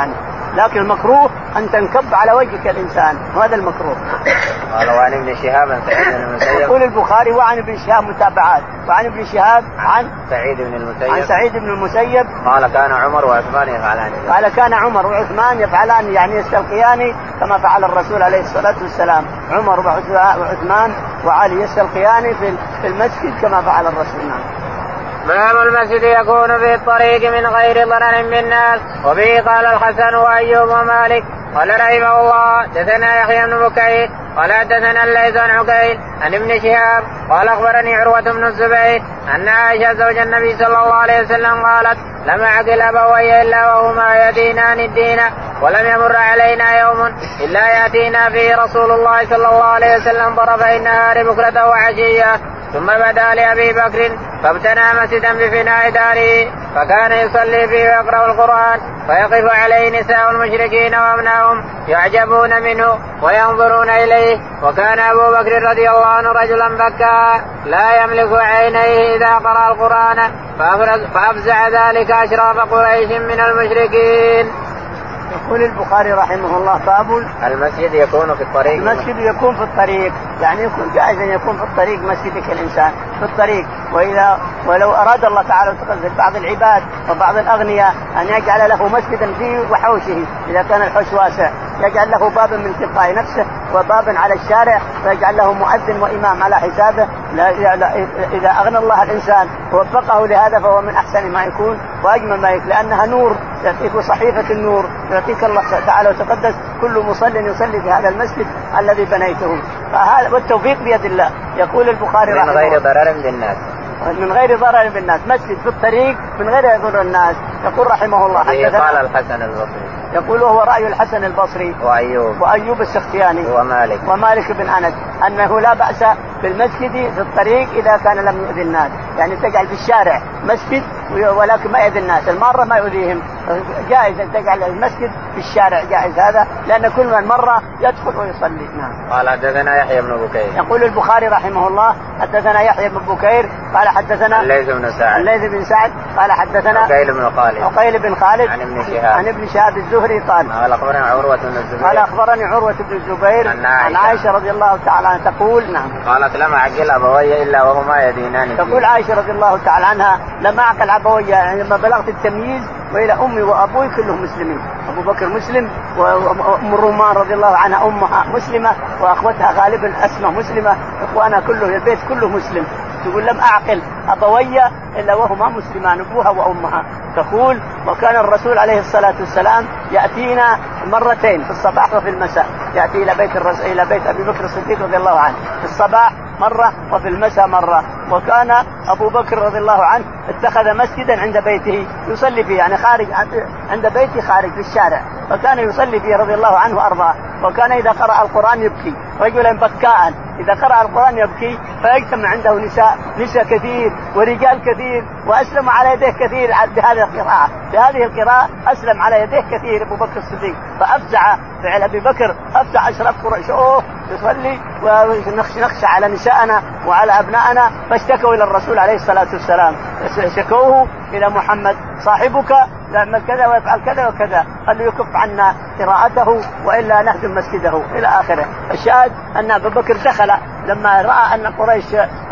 لكن المكروه أن تنكب على وجهك الإنسان، وهذا المكروه.
قال وعن ابن شهاب عن سعيد بن المسيب.
يقول البخاري وعن ابن شهاب متابعات، وعن ابن شهاب عن
سعيد بن المسيب
عن سعيد بن المسيب
قال كان عمر وعثمان يفعلان.
قال كان عمر وعثمان يفعلان يعني يستلقيان كما فعل الرسول عليه الصلاة والسلام. عمر وعثمان وعلي يستلقيان في المسجد كما فعل الرسول.
باب المسجد يكون في الطريق من غير ضرر بالناس. وبه قال الحسن وأيوب ومالك قال رحمه الله دثنا يحيى بن بكير قال حدثنا الليث عن عقيل عن ابن شهاب قال أخبرني عروة بن الزبير أن عائشة زوج النبي صلى الله عليه وسلم قالت لم أعقل أبوي إلا وهما يدينان الدين ولم يمر علينا يوم إلا يأتينا فيه رسول الله صلى الله عليه وسلم طرفي النهار بكرة وعشية. ثم بدا لأبي بكر فابتنى مسجدا بفناء داره فكان يصلي فيه ويقرأ القرآن فيقف عليه نساء المشركين وابنائهم يعجبون منه وينظرون إليه. وكان أبو بكر رضي الله عنه رجلا بكاء لا يملك عينيه إذا قرأ القرآن فأفزع ذلك أشراف قريش من المشركين.
يقول البخاري رحمه الله باب
المسجد يكون في الطريق.
المسجد يكون في الطريق يعني يكون جائز أن يكون في الطريق مسجدك الإنسان في الطريق. وإذا ولو أراد الله تعالى وتقدم بعض العباد وبعض الأغنياء أن يجعل له مسجدا فيه وحوشه إذا كان الحوش واسع يجعل له بابا من تلقاء نفسه وبابا على الشارع ويجعل له مؤذن وإمام على حسابه. إذا أغنى الله الإنسان ووفقه لهذا فهو من أحسن ما يكون وأجمل ما يكون لأنها نور يعطيك صحيفة النور يعطيك الله تعالى وتقدس كل مصل يصلي في هذا المسجد الذي بنيته. فهذا والتوفيق بيد الله. يقول البخاري
من غير ضرر بالناس
من غير ضرر بالناس مسجد في الطريق من غير يضر الناس. يقول رحمه الله
قال الحسن البصري
يقول وهو رأي الحسن البصري
وأيوب
وأيوب السختياني
ومالك
ومالك بن أنس أنه لا بأس بالمسجد في الطريق إذا كان لم يؤذي الناس يعني تجعل في الشارع مسجد ولكن ما يؤذي الناس المارة ما يؤذيهم جائز أن تجعل المسجد في الشارع جائز هذا لأن كل من مرة يدخل ويصلي. نعم.
قال حدثنا يحيى بن بكير.
يقول البخاري رحمه الله حدثنا يحيى بن بكير قال حدثنا
الليث بن سعد
الليث بن سعد قال حدثنا
عقيل بن خالد
عقيل بن خالد
عن ابن شهاب
عن ابن شهاب الزهري قال
قال أخبرني عروة بن الزبير
قال أخبرني عروة بن الزبير
عن عائشة,
عن عائشة رضي الله تعالى عنها تقول نعم
قالت لم أعقل أبوي إلا وهما يدينان.
تقول عائشة رضي الله تعالى عنها لم أعقل أبوي يعني لما بلغت التمييز وإلى أمي وأبوي كلهم مسلمين. أبو بكر مسلم وأم الرومان رضي الله عنها أمها مسلمة وأخوتها غالبا أسماء مسلمة إخوانها كله البيت كله مسلم. تقول لم أعقل أبوي إلا وهما مسلمان أبوها وأمها. تقول وكان الرسول عليه الصلاة والسلام يأتينا مرتين في الصباح وفي المساء يأتي إلى بيت الرسول إلى بيت أبي بكر الصديق رضي الله عنه في الصباح مرة وفي المساء مرة. وكان أبو بكر رضي الله عنه اتخذ مسجدا عند بيته يصلي فيه يعني خارج عند بيته خارج في الشارع فكان يصلي فيه رضي الله عنه أربعة. وكان إذا قرأ القرآن يبكي رجلا بكاء إذا قرأ القرآن يبكي فيجتمع عنده نساء نساء كثير ورجال كثير وأسلم على يديه كثير بهذه القراءة بهذه القراءة أسلم على يديه كثير أبو بكر الصديق. فأفزع فعل أبي بكر أفزع أشراف قريش أوه يصلي ونخشى على نساءنا وعلى أبنائنا فاشتكوا إلى الرسول عليه الصلاة والسلام شكوه إلى محمد صاحبك يعمل كذا ويفعل كذا وكذا قال يكف عنا قراءته وإلا نهدم مسجده إلى آخره. الشاهد أن أبو بكر دخل لما رأى أن قريش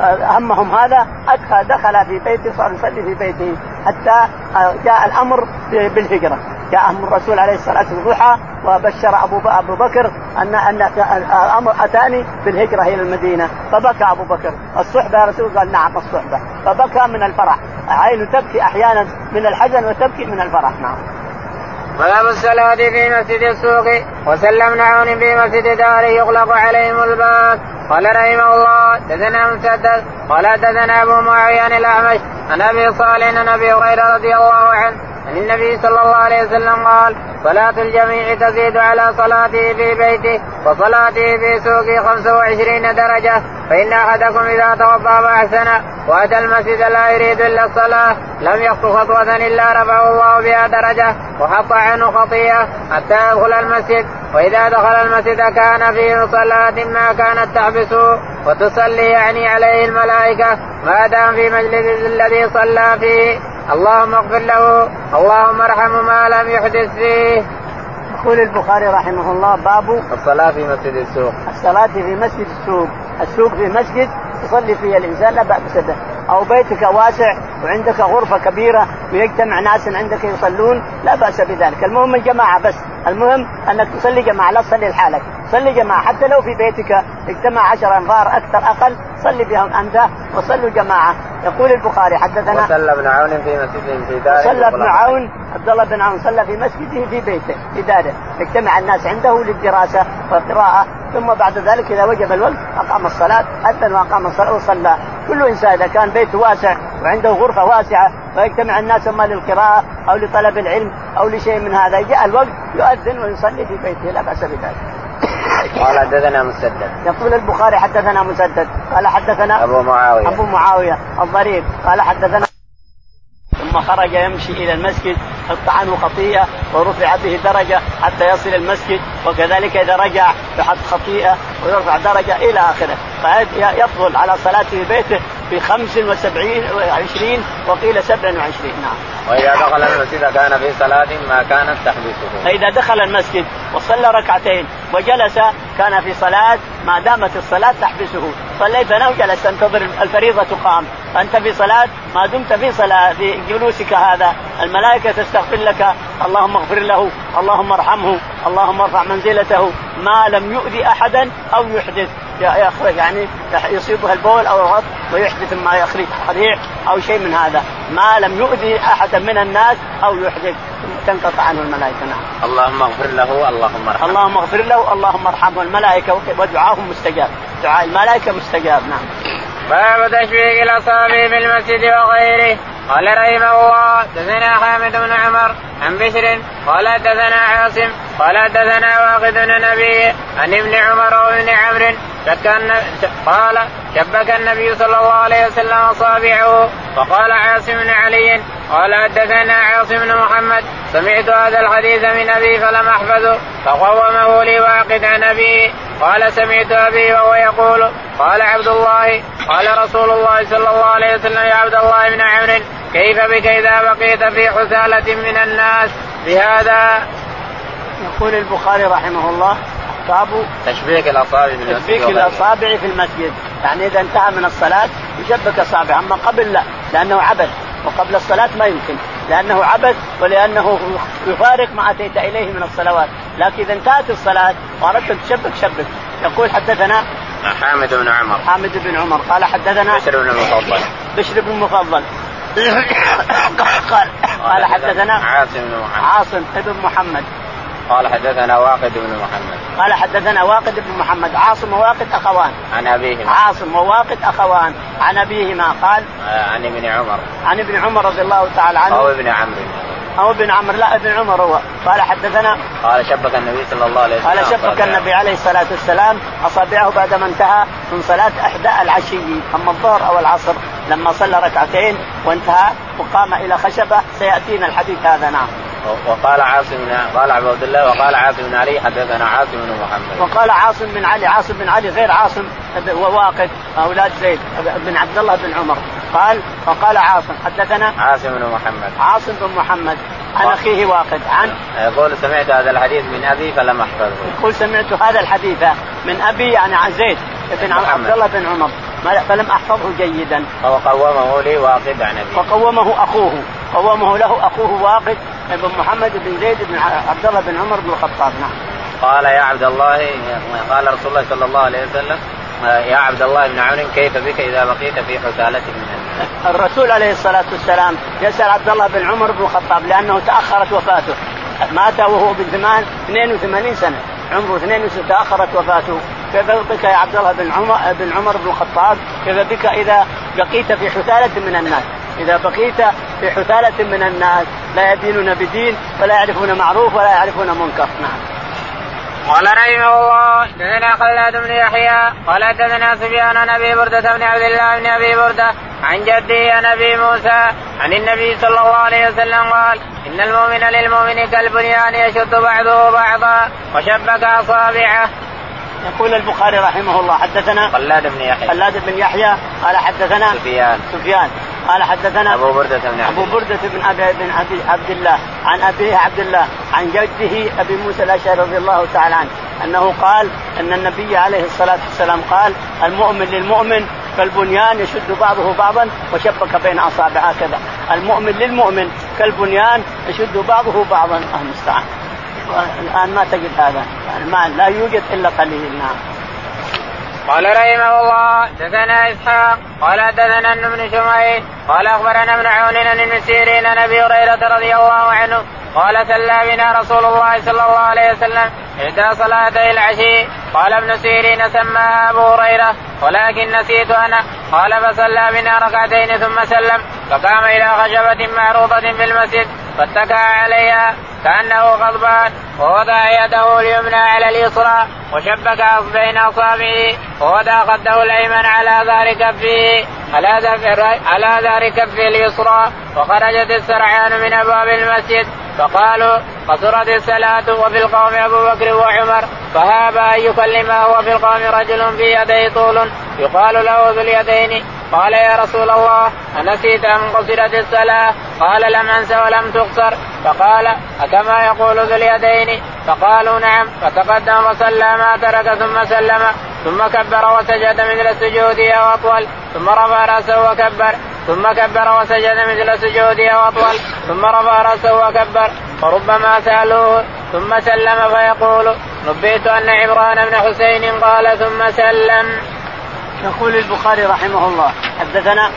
همهم هذا أدخل دخل في بيته صار يصلي في بيته حتى جاء الأمر بالهجرة. جاء أمر الرسول عليه الصلاة والضحى وبشر أبو أبو بكر أن أن الأمر أتاني بالهجرة إلى المدينة فبكى أبو بكر. الصحبة يا رسول قال نعم الصحبة فبكى من الفرح عين تبكي أحيانا من الحزن وتبكي من الفرح. نعم.
باب الصلاة في مسجد السوق وسلم نعون في مسجد داره يغلق عليهم الباب. قال رحمه الله دثنا مسدد قال دثنا أبو معاوية عن الأعمش عن أبي صالح عن أبي هريرة رضي الله عنه عن النبي صلى الله عليه وسلم قال صلاة الجميع تزيد على صلاته في بيته وصلاته في سوقه خمسة وعشرين درجة. فإن أحدكم إذا توضأ فأحسن وأتى المسجد لا يريد إلا الصلاة لم يخطو خطوة إلا رفعه الله بها درجة وحط عنه خطيئة حتى يدخل المسجد. وإذا دخل المسجد كان فيه صلاة ما كانت تحبسه وتصلي يعني عليه الملائكة ما دام في مجلس الذي صلى فيه. اللهم اغفر له اللهم ارحمه ما لم يحدث فيه.
يقول البخاري رحمه الله باب
الصلاة في مسجد السوق.
الصلاة في مسجد السوق. السوق في مسجد يصلي فيه الإنسان لا بأس به، أو بيتك واسع وعندك غرفة كبيرة ويجتمع ناس عندك يصلون لا بأس بذلك. المهم الجماعة بس، المهم أنك تصلي جماعة لا تصلي لحالك، صلي جماعة حتى لو في بيتك اجتمع عشر أنفار أكثر أقل صلي بهم أنت وصلوا جماعة. يقول البخاري حدثنا
وصلى ابن عون في مسجده في داره.
صلى ابن عون عبد الله بن عون صلى في مسجده في بيته في داره، اجتمع الناس عنده للدراسة والقراءة، ثم بعد ذلك إذا وجب الوقت أقام الصلاة أذن وأقام الصلاة وصلى. كل إنسان إذا كان بيته واسع وعنده غرفة واسعة ويجتمع الناس اما للقراءة أو لطلب العلم أو لشيء من هذا، جاء الوقت يؤذن ويصلي في بيته لا بأس بذلك.
قال حدثنا مسدد.
يقول البخاري حدثنا مسدد قال حدثنا
أبو معاوية
أبو معاوية الضرير قال حدثنا. ثم خرج يمشي إلى المسجد حط عنه خطيئة ورفع به درجة حتى يصل المسجد، وكذلك إذا رجع يحط خطيئة ويرفع درجة إلى آخره، فيفضل على صلاته في بيته في خمس وسبعين وعشرين وقيل سبع وعشرين. نعم.
وإذا دخل المسجد كان في صلاة ما كانت تحبسه.
فإذا دخل المسجد وصلى ركعتين وجلس كان في صلاة ما دامت الصلاة تحبسه، صليت أنا وجلس تنتظر الفريضة تقام، أنت في صلاة ما دمت في صلاة في جلوسك هذا الملائكة تستغفر لك، اللهم اغفر له، اللهم ارحمه، اللهم ارفع منزلته، ما لم يؤذي أحدا أو يحدث يعني يصيبها البول أو الغط ويحدث ما يخرج قريع أو شيء من هذا، ما لم يؤذي أحدا من الناس أو يحدث تنقطع عنه الملائكة. نعم.
اللهم اغفر له اللهم ارحمه.
اللهم اغفر له اللهم ارحمه، الملائكة ودعاهم مستجاب، دعاء الملائكة مستجاب. نعم.
باب تشبيك الأصابع في المسجد وغيره. قال رحمه الله حدثنا حامد بن عمر عن بشر قال حدثنا عاصم قال حدثنا واقد بن نبي عن ابن عمر وابن عمرو قال شبك النبي صلى الله عليه وسلم أصابعه. فقال عاصم بن علي قال حدثنا عاصم بن محمد سمعت هذا الحديث من أبي فلم أحفظه فقومه لي واقد عن أبي قال سمعت أبي وهو يقول قال عبد الله قال رسول الله صلى الله عليه وسلم يا عبد الله بن عمرو كيف بك إذا بقيت في حثالة من الناس بهذا.
يقول البخاري رحمه الله باب
تشبيك الأصابع في المسجد.
تشبيك الأصابع في المسجد يعني إذا انتهى من الصلاة يشبك أصابع، أما قبل لا لأنه عبث، وقبل الصلاة ما يمكن لأنه عبث ولأنه يفارق ما أتيت إليه من الصلوات، لكن إذا انتهت الصلاة وأردت تشبك شبك. يقول حدثنا
حامد بن عمر
حامد بن عمر قال حدثنا
بشر بن المفضل
بشر بن المفضل قال قال حدثنا
عاصم بن محمد
عاصم بن محمد
قال حدثنا واقد بن محمد
قال حدثنا واقد بن محمد. عاصم وواقد أخوان
عن أبيهما
عاصم وواقد أخوان عن أبيهما قال
عن ابن عمر
عن ابن عمر رضي الله تعالى عنه
أو ابن عمرو
أو ابن عمرو لا ابن عمر هو. قال حدثنا
قال شبك النبي صلى الله عليه وسلم
قال شبك النبي عليه الصلاة والسلام أصابعه بعدما انتهى من صلاة إحدى العشي أما الظهر أو العصر لما صلى ركعتين وانتهى وقام إلى خشبة سيأتينا الحديث هذا. نعم.
وقال عاصم قال عبد الله وقال عاصم بن علي حدثنا عاصم بن محمد
وقال عاصم بن علي عاصم بن علي غير عاصم وواقد أولاد زيد بن عبد الله بن عمر قال وقال عاصم حدثنا
عاصم بن محمد
عاصم بن محمد عن أخيه واقد عن
يقول سمعت هذا الحديث من أبي فلم أحفظه.
يقول سمعت هذا الحديث من أبي يعني عن زيد بن عبد الله بن عمر فلم أحفظه جيدا.
وقومه لي واقد عن أبي
وقومه أخوه قومه له أخوه واقد بن محمد بن زيد بن عبد الله بن عمر بن الخطاب. نعم.
قال يا عبد الله قال رسول الله صلى الله عليه وسلم يا عبد الله بن عمرو كيف بك إذا بقيت في حثالة من الناس.
الرسول عليه الصلاة والسلام يسأل عبد الله بن عمر بن الخطاب لأنه تأخرت وفاته، مات وهو بثمان اثنين وثمانين سنة عمره اثنين وستين تأخرت وفاته. كيف بك يا عبد الله بن عمر بن عمر بن الخطاب كيف بك إذا بقيت في حثالة من الناس إذا بقيت في حثالة من الناس لا يدينون بدين ولا يعرفون معروف ولا يعرفون منكر. نعم.
قال رحمه الله حدثنا خلاد بن يحيى قال حدثنا سفيان عن ابي برده بن عبد الله بن ابي برده عن جده عن ابي موسى عن النبي صلى الله عليه وسلم قال ان المؤمن للمؤمن كالبنيان يشد بعضه بعضا وشبك اصابعه.
يقول البخاري رحمه الله حدثنا
خلاد بن يحيى
خلاد بن يحيى قال حدثنا
سفيان
سفيان قال حدثنا
أبو بردة بن
أبو بردة بن أبي بن أبي عبد الله عن أبيه عبد الله عن جده أبي موسى الأشعري رضي الله تعالى عنه أنه قال أن النبي عليه الصلاة والسلام قال المؤمن للمؤمن كالبنيان يشد بعضه بعضا وشبك بين أصابعه كذا. المؤمن للمؤمن كالبنيان يشد بعضه بعضا. المستعان الآن ما تجد هذا يعني ما لا يوجد إلا قليل. نعم.
قال رحمه الله دثنا إسحاق قال دثنا ابن شمعين قال أخبرنا ابن عون عن ابن سيرين عن أبي هريرة رضي الله عنه قال صلى بنا رسول الله صلى الله عليه وسلم إحدى صلاتي العشي. قال ابن سيرين سماها أبو هريرة ولكن نسيت أنا. قال فصلى بنا ركعتين ثم سلم فقام إلى خشبة معروضة في المسجد فاتكى عليها كأنه غضبان ووضع يده اليمنى على اليسرى وشبك بين أصابعه ووضع خده الأيمن على ظهر كفه على ظهر كفه اليسرى وخرجت السرعان من أبواب المسجد فقالوا قصرت الصلاة وفي القوم أبو بكر وعمر فهاب أن يكلمه وفي القوم رجل في يديه طول يقال له ذو اليدين. قال يا رسول الله أنسيت أم قصرت الصلاة؟ قال لم أنس ولم تقصر. فقال أكما يقول ذو اليدين؟ فقالوا نعم. فتقدم وصلى ما ترك ثم سلم ثم كبر وسجد مثل سجوده أو أطول ثم رفع رأسه وكبر ثم كبر وسجد مثل سجوده أو أطول ثم رفع رأسه وكبر فربما سألوه ثم سلم فيقول نبئت أن عمران بن حسين قال ثم سلم.
يقول البخاري رحمه الله حدثنا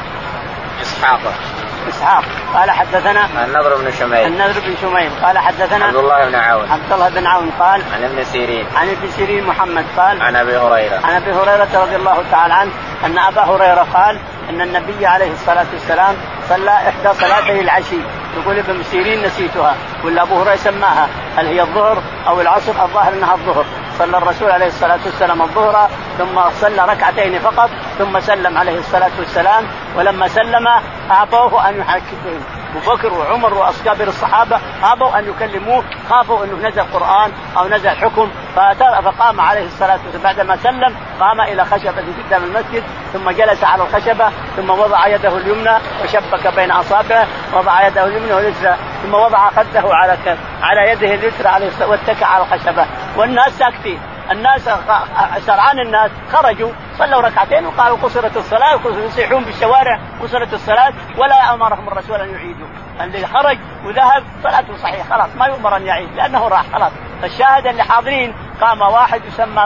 إسحاق
إسحاق قال حدثنا
النضر بن شميل
النضر بن شميل قال حدثنا
عبد الله بن عون
عبد الله بن عون قال
عن ابن سيرين
عن ابن سيرين محمد قال
عن أبي هريرة
عن أبي هريرة رضي الله تعالى عنه أن أبا هريرة قال أن النبي عليه الصلاة والسلام صلى إحدى صلاتي العشي. يقول ابن سيرين نسيتها ولا أبو هريرة سماها هل هي الظهر أو العصر؟ الظاهر أنها الظهر. صلى الرسول عليه الصلاة والسلام الظهر ثم صلى ركعتين فقط ثم سلم عليه الصلاة والسلام. ولما سلم أعطوه أن يحكمه أبو بكر وعمر وأصحاب الصحابة أبوا أن يكلموه خافوا أنه نزل قرآن أو نزل حكم فقام عليه الصلاة والسلام بعدما سلم قام إلى خشبة قدام المسجد ثم جلس على الخشبة ثم وضع يده اليمنى وشبك بين أصابعه وضع يده اليمنى واليسرى ثم وضع خده على على يده اليسرى واتكى على الخشبة والناس ساكتين. الناس سرعان الناس خرجوا صلوا ركعتين وقالوا قصرت الصلاة ويصيحون بالشوارع قصرت الصلاة ولا أمرهم الرسول أن يعيدوا. اللي خرج وذهب صلاته صحيح خلاص ما يؤمر أن يعيد لأنه راح خلاص. فالشاهد اللي حاضرين قام واحد يسمى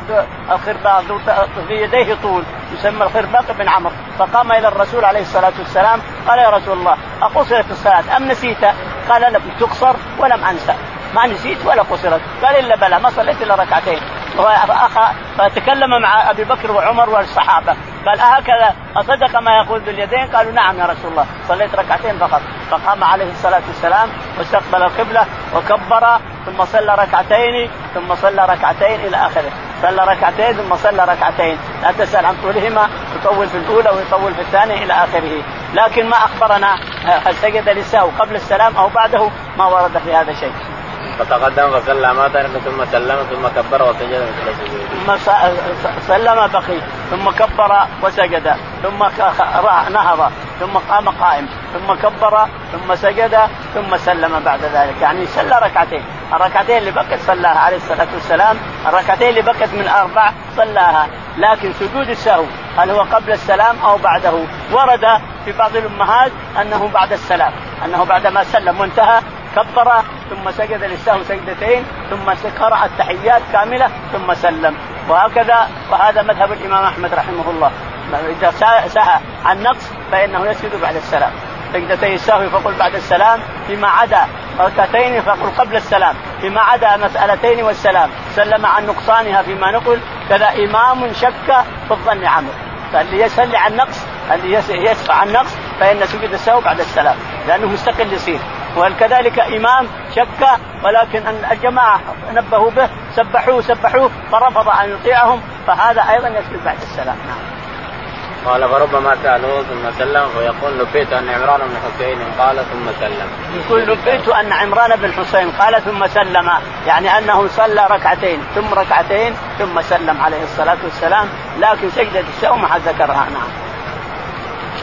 الخرباق في يديه طول يسمى الخرباق بن عمرو فقام إلى الرسول عليه الصلاة والسلام قال يا رسول الله أقصرت الصلاة أم نسيت؟ قال لم تقصر ولم أنسى ما نسيت ولا قصرت. قال إلا بلى ما صليت إلا ركعتين. فتكلم مع أبي بكر وعمر والصحابة قال أهكذا أصدق ما يقول باليدين؟ قالوا نعم يا رسول الله صليت ركعتين فقط. فقام عليه الصلاة والسلام واستقبل القبلة وكبر ثم صلى ركعتين ثم صلى ركعتين إلى آخره. صلى ركعتين ثم صلى ركعتين لا تسأل عن طولهما يطول في الأولى ويطول في الثانية إلى آخره. لكن ما أخبرنا هل سجد للسهو قبل السلام أو بعده ما ورد في هذا شيء.
فتقدم فصلى ما ترك ثم سلم ثم كبر وسجد مثل سجوده
ثم سلم بقي ثم كبر وسجد ثم نهض ثم قام قائم ثم كبر ثم سجد ثم سلم بعد ذلك. يعني صلى ركعتين. الركعتين اللي بقت صلاها عليه الصلاة والسلام الركعتين اللي بقت من أربع صلاها. لكن سجود السهو هل هو قبل السلام أو بعده؟ ورد في بعض الأمهات أنه بعد السلام أنه بعدما سلم وانتهى كبر ثم سجد للسهو سجدتين ثم قرأ التحيات كاملة ثم سلم. وهكذا وهذا مذهب الإمام أحمد رحمه الله. إذا سهى عن نقص فإنه يسجد بعد السلام سجدتي السهو فقل بعد السلام فيما عدا ركعتين فقل قبل السلام فيما عدا مسألتين والسلام سلم عن نقصانها فيما نقل. كذا إمام شك في الظن عمل فاللي يسهل عن نقص اللي يسهى عن نقص فإن سجد السهو بعد السلام لأنه مستقل يصير. وكذلك إمام شك ولكن الجماعة نبهوا به سبحوه سبحوه فرفض أن يطيعهم فهذا أيضا يسجد بعد السلام. نعم.
قال فربما سألوه ثم سلم ويقول نبئت أن عمران بن حسين قال ثم سلم.
يقول نبئت أن عمران بن حسين قال ثم سلم يعني أنه صلى ركعتين ثم ركعتين ثم سلم عليه الصلاة والسلام لكن سجدة السهو ما حد ذكرها. نعم.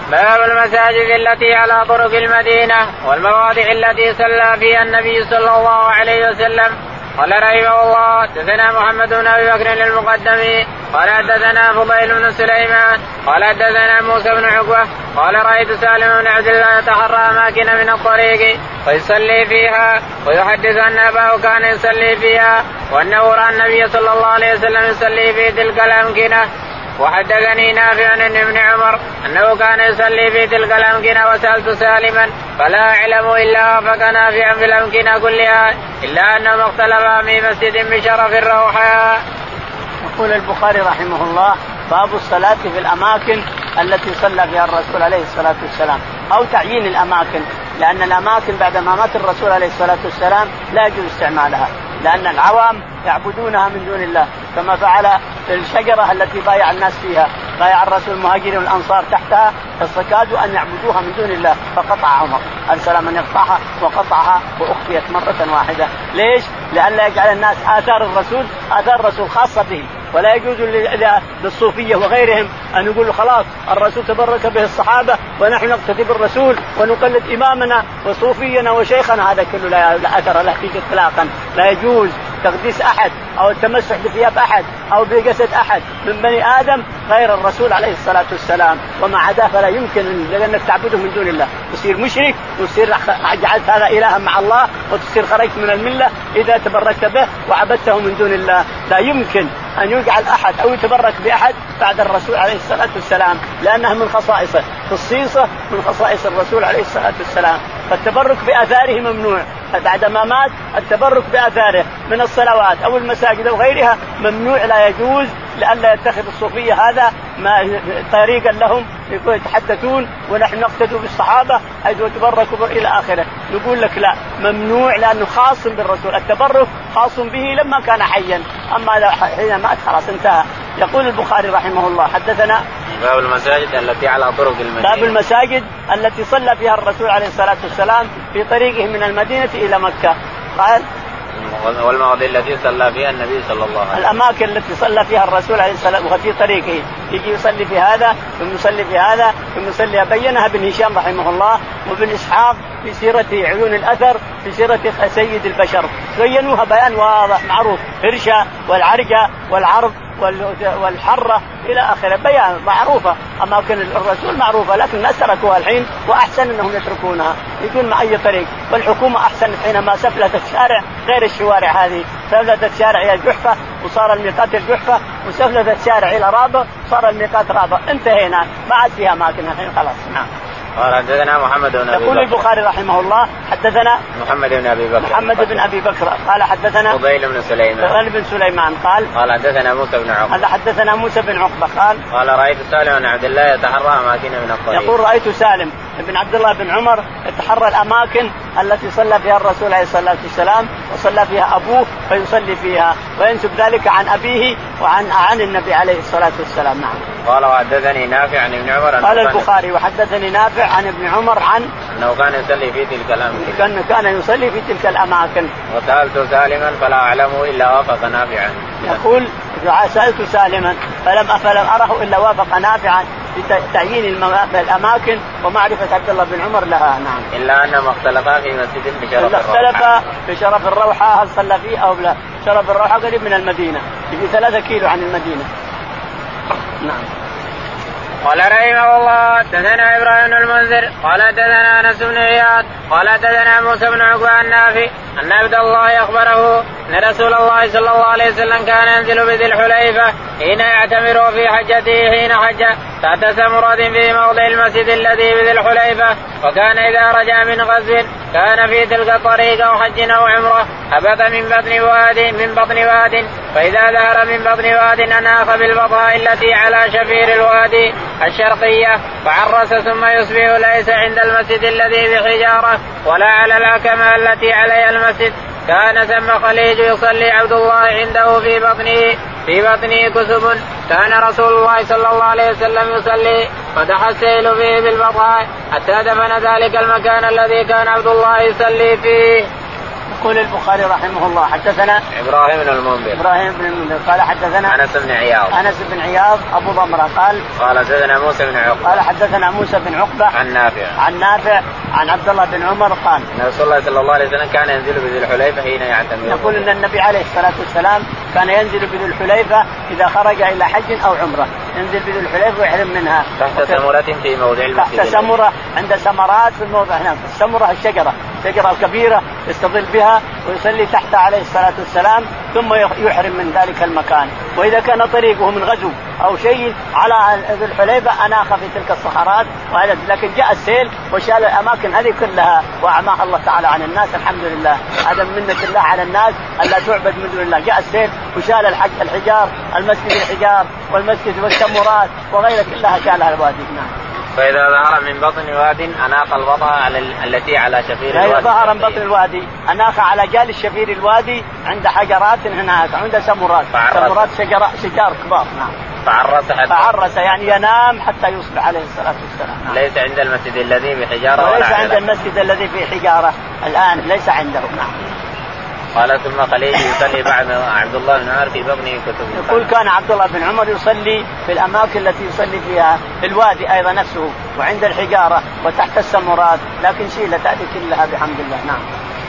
باب المساجد التي على طرق المدينة والمواضع التي صلى فيها النبي صلى الله عليه وسلم. قال رحمه الله حدثنا محمد بن ابي بكر المقدمي قال حدثنا فضيل بن سليمان قال حدثنا موسى بن عقبه قال رايت سالم بن عبد الله يتحرى اماكن من الطريق ويصلي فيها ويحدث ان اباه كان يصلي فيها وانه راى النبي صلى الله عليه وسلم يصلي في تلك الامكنه. وحدثني نافع عن ابن عمر انه كان يصلي في تلك الامكنه وسالت سالما فلا اعلم الا وفق نافعا في الامكنه كلها الا انهم اختلفا في مسجد بشرف الروحاء.
يقول البخاري رحمه الله باب الصلاة في الأماكن التي صلى فيها الرسول عليه الصلاة والسلام أو تعيين الأماكن، لأن الأماكن بعد ما مات الرسول عليه الصلاة والسلام لا يجوز استعمالها، لأن العوام يعبدونها من دون الله كما فعل الشجرة التي بايع الناس فيها، بايع الرسول المهاجرين والأنصار تحتها فاستكادوا أن يعبدوها من دون الله فقطع عمر أرسل من يقطعها وقطعها وأخفيت مرة واحدة. ليش؟ لئلا يجعل الناس آثار الرسول آثار الرسول خاصة به، ولا يجوز للصوفية وغيرهم أن يقولوا خلاص الرسول تبرك به الصحابة ونحن نقتدي بالرسول ونقلد إمامنا وصوفينا وشيخنا، هذا كله لا أثر له فيه إطلاقا. لا يجوز تقديس أحد أو التمسح بثياب أحد أو بجسد أحد من بني آدم غير الرسول عليه الصلاة والسلام، وما عداه فلا يمكن لأنك تعبده من دون الله تصير مشرك وتصير جعلت هذا إلها مع الله وتصير خرجت من الملة إذا تبركت به وعبدته من دون الله. لا يمكن أن يجعل أحد أو يتبرك بأحد بعد الرسول عليه الصلاة والسلام، لأنها من خصائصه، خصيصة من خصائص الرسول عليه الصلاة والسلام. فالتبرك بآثاره ممنوع، بعدما مات التبرك بآثاره من الصلوات أو المساجد أو غيرها ممنوع، لا يجوز، لئلا يتخذ الصوفية هذا ما طريقا لهم يتحدثون ونحن نقتدوا بالصحابة حيث يتبركوا إلى آخره. نقول لك لا، ممنوع، لأنه خاص بالرسول، التبرك خاص به لما كان حيا، أما حين مات خلاص انتهى. يقول البخاري رحمه الله حدثنا
باب المساجد التي على طرق المدينة،
باب المساجد التي صلى فيها الرسول عليه الصلاة والسلام في طريقه من المدينة إلى مكة. قال
والمواضع التي صلى فيها النبي صلى الله عليه وسلم،
الأماكن التي صلى فيها الرسول عليه الصلاة والسلام وفي طريقه، يجي يصلي في هذا ثم يصلي في هذا ثم يصلي. بينها ابن هشام رحمه الله وابن إسحاق في سيرة عيون الأثر في سيرة سيد البشر، بينوها بيان واضح معروف، هرشة والعرجة والعرض والحرة إلى آخره، بيان معروفة أماكن الرسول معروفة، لكن الناس تركوها الحين وأحسن أنهم يتركونها، يكون مع أي طريق. والحكومة أحسن حينما سفلتت الشارع غير الشوارع هذه، سفلتت شارع إلى الجحفة وصار الميقات الجحفة، وسفلتت شارع إلى رابغ صار الميقات رابغ، انتهينا ما عاد فيها أماكن الحين خلاص. نعم.
قال حدثنا محمد بن أبي بكر.
يقول البخاري رحمه الله حدثنا
محمد بن أبي بكر
محمد بن أبي بكر قال حدثنا
فضيل بن سليمان
فضيل بن سليمان قال
قال حدثنا موسى بن عقبة
قال حدثنا موسى بن عقبة قال
قال رأيت سالم بن عبد الله يتحرى أماكن من الطريق.
يقول رأيت سالم بن عبد الله بن عمر يتحرى الأماكن التي صلى فيها الرسول عليه الصلاة والسلام وصلى فيها أبوه فيصلي فيها، وينسب ذلك عن أبيه وعن عن النبي عليه الصلاة والسلام. نعم.
قال وحدثني نافع عن ابن عمر
قال البخاري وحدثني نافع عن ابن عمر عن
أنه كان يصلي في تلك الأماكن
كان كان يصلي في تلك الأماكن.
وسألت سالما فلا أعلمه إلا وافق نافعا.
يقول سألت سالما فلم فلم أره إلا وافق نافعا في تعيين الأماكن ومعرفة عبد الله بن عمر لها. نعم.
إلا أنهم اختلفا في مسجد بشرف الروحة.
اختلفا في شرف الروحة هل صلى فيه أو لا. شرف الروحة قريب من المدينة، في ثلاثة كيلو عن المدينة. نعم.
قال رحمه الله حدثنا ابراهيم بن المنذر قال حدثنا انس بن اياد قال حدثنا موسى بن عقبة النافع ان عبد الله اخبره ان رسول الله صلى الله عليه وسلم كان ينزل بذي الحليفة حين يعتمر في حجته حين حج تحت سمرة في موضع المسجد الذي بذي الحليفة، وكان اذا رجع من غزو كان في تلك الطريق او حج او عمره هبط من بطن واد من بطن واد، فاذا ظهر من بطن واد اناخ بالبطحاء التي على شفير الوادي الشرقية فعرس ثم يصبح ليس عند المسجد الذي بحجارة ولا على العكمة التي عليها المسجد، كان ثم خليج يصلي عبد الله عنده في بطنه في بطنه كسب، كان رسول الله صلى الله عليه وسلم يصلي فتح السيل فيه بالبطحاء حتى دفن ذلك المكان الذي كان عبد الله يصلي فيه.
يقول البخاري رحمه الله حدثنا
إبراهيم بن المنذر
إبراهيم بن المنذر قال حدثنا
أنس بن عياض
أنس بن عياض أبو ضمرة قال
قال حدثنا موسى بن عقبة
قال حدثنا موسى بن عقبة
عن نافع
عن نافع عن عبد الله بن عمر قال
أن رسول الله صلى الله عليه وسلم كان ينزل بذي الحليفة حين يعتمر.
يقول أن النبي عليه الصلاة والسلام كان ينزل بذي الحليفة إذا خرج إلى حج أو عمرة ينزل بذي الحليفة ويحرم منها
تحت سمرة في موضع المسجد.
تحت سمرة عند سمرات في الموضع هناك السمرة الشجرة شجرة كبيرة يستظل بها ويصلي تحتها عليه الصلاة والسلام ثم يحرم من ذلك المكان. وإذا كان طريقه من غزو أو شيء على ذي الحليفة أناخ في تلك الصخرات وهذا لكن جاء السيل وشال الأماكن هذه كلها وأعماها الله تعالى عن الناس الحمد لله. هذا من منة الله على الناس ألا تعبد من دون الله. جاء السيل وشال الحج الحجار المسجد الحجار والمسجد والتمرات وغيرها كلها شالها الوادي. نعم.
فإذا ظهر من بطن واد أناق البطن على التي على شفير الوادي.
ظهر من بطن الوادي أناق على جال الشفير الوادي عند حجرات هناك عند سمرات سمرات شجر شجار كبار. نعم.
فعرس حتى
فعرس يعني ينام حتى يصبح عليه الصلاة والسلام.
نعم. ليس عند المسجد الذي بحجارة
وليس عند المسجد الذي في حجارة الآن ليس عنده. نعم.
قال ثم خليل يصلي بعد عبد الله بن عمر في بطن كتب.
يقول كان عبد الله بن عمر يصلي في الأماكن التي يصلي فيها في الوادي أيضا نفسه وعند الحجارة وتحت السمرات لكن شيلت هذه كلها بحمد الله. نعم.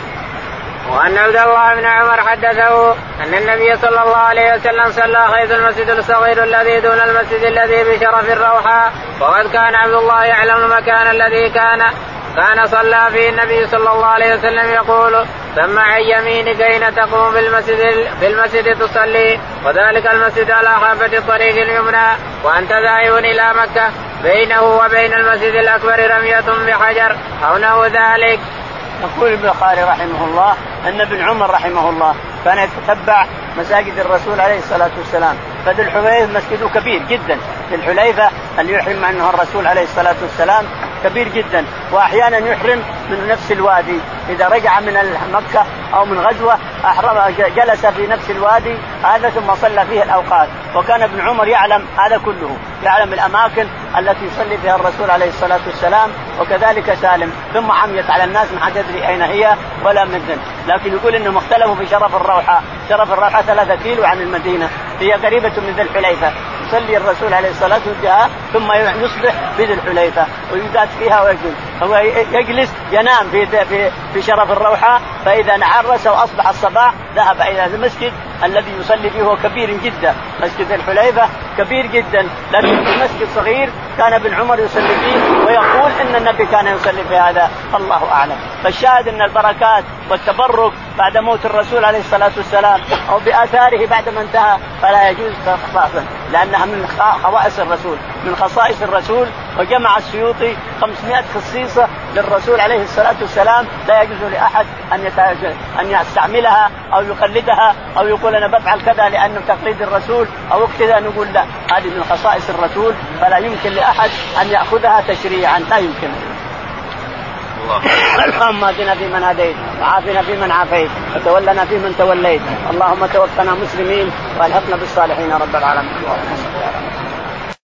وأن عبد الله بن عمر حدثه أن النبي صلى الله عليه وسلم صلى حيث المسجد الصغير الذي دون المسجد الذي بشرف الروحاء وقد كان عبد الله يعلم المكان الذي كان كان صلى فيه النبي صلى الله عليه وسلم يقول ثم عن يمينك حين تقوم في المسجد في المسجد تصلي وذلك المسجد على حافة الطريق اليمنى وأنت ذاهب إلى مكة بينه وبين المسجد الأكبر رمية بحجر أو نحو ذلك.
يقول البخاري رحمه الله أن ابن عمر رحمه الله كان يتتبع مساجد الرسول عليه الصلاة والسلام. فذي الحليفة مسجد كبير جدا. ذي الحليفة اللي يحرم عنه الرسول عليه الصلاة والسلام كبير جدا وأحيانا يحرم من نفس الوادي إذا رجع من مكة أو من غزوة أحرم جلس في نفس الوادي هذا ثم صلى فيه الأوقات. وكان ابن عمر يعلم هذا كله يعلم الأماكن التي يصلي فيها الرسول عليه الصلاة والسلام وكذلك سالم ثم عميت على الناس ما حد يدري أين هي ولا مدن. لكن يقول إنهم اختلفوا في شرف الروحة. شرف الروحة ثلاثة كيلو عن المدينة هي قريبة من ذي الحليفة. يصلي الرسول عليه الصلاة والسلام ثم يصبح في ذي الحليفة ويزاد فيها ويجلس هو يجلس ينام في في في شرف الروحة. فإذا عرس وأصبح الصباح ذهب إلى المسجد الذي يصلي فيه هو كبير جدا. مسجد الحليفة كبير جدا لكن في مسجد صغير كان ابن عمر يصلي فيه ويقول إن النبي كان يصلي في هذا الله أعلم. فالشاهد أن البركات والتبرك بعد موت الرسول عليه الصلاة والسلام أو بآثاره بعد ما انتهى فلا يجوز خصاصا لأنها من خصائص الرسول من خصائص الرسول. وجمع السيوطي خمسمائة خصيصة للرسول عليه الصلاة والسلام لا يجوز لأحد أن أن يستعملها أو يقلدها أو يقول أنا بفعل كذا لأنه تقليد الرسول أو اقتداء نقول لا هذه من خصائص الرسول فلا يمكن لأحد أن يأخذها تشريعا لا يمكن. اللهم اهدنا فيمن هديت وعافنا فيمن عافيت وتولنا فيمن توليت اللهم توفنا مسلمين والحقنا بالصالحين رب العالمين.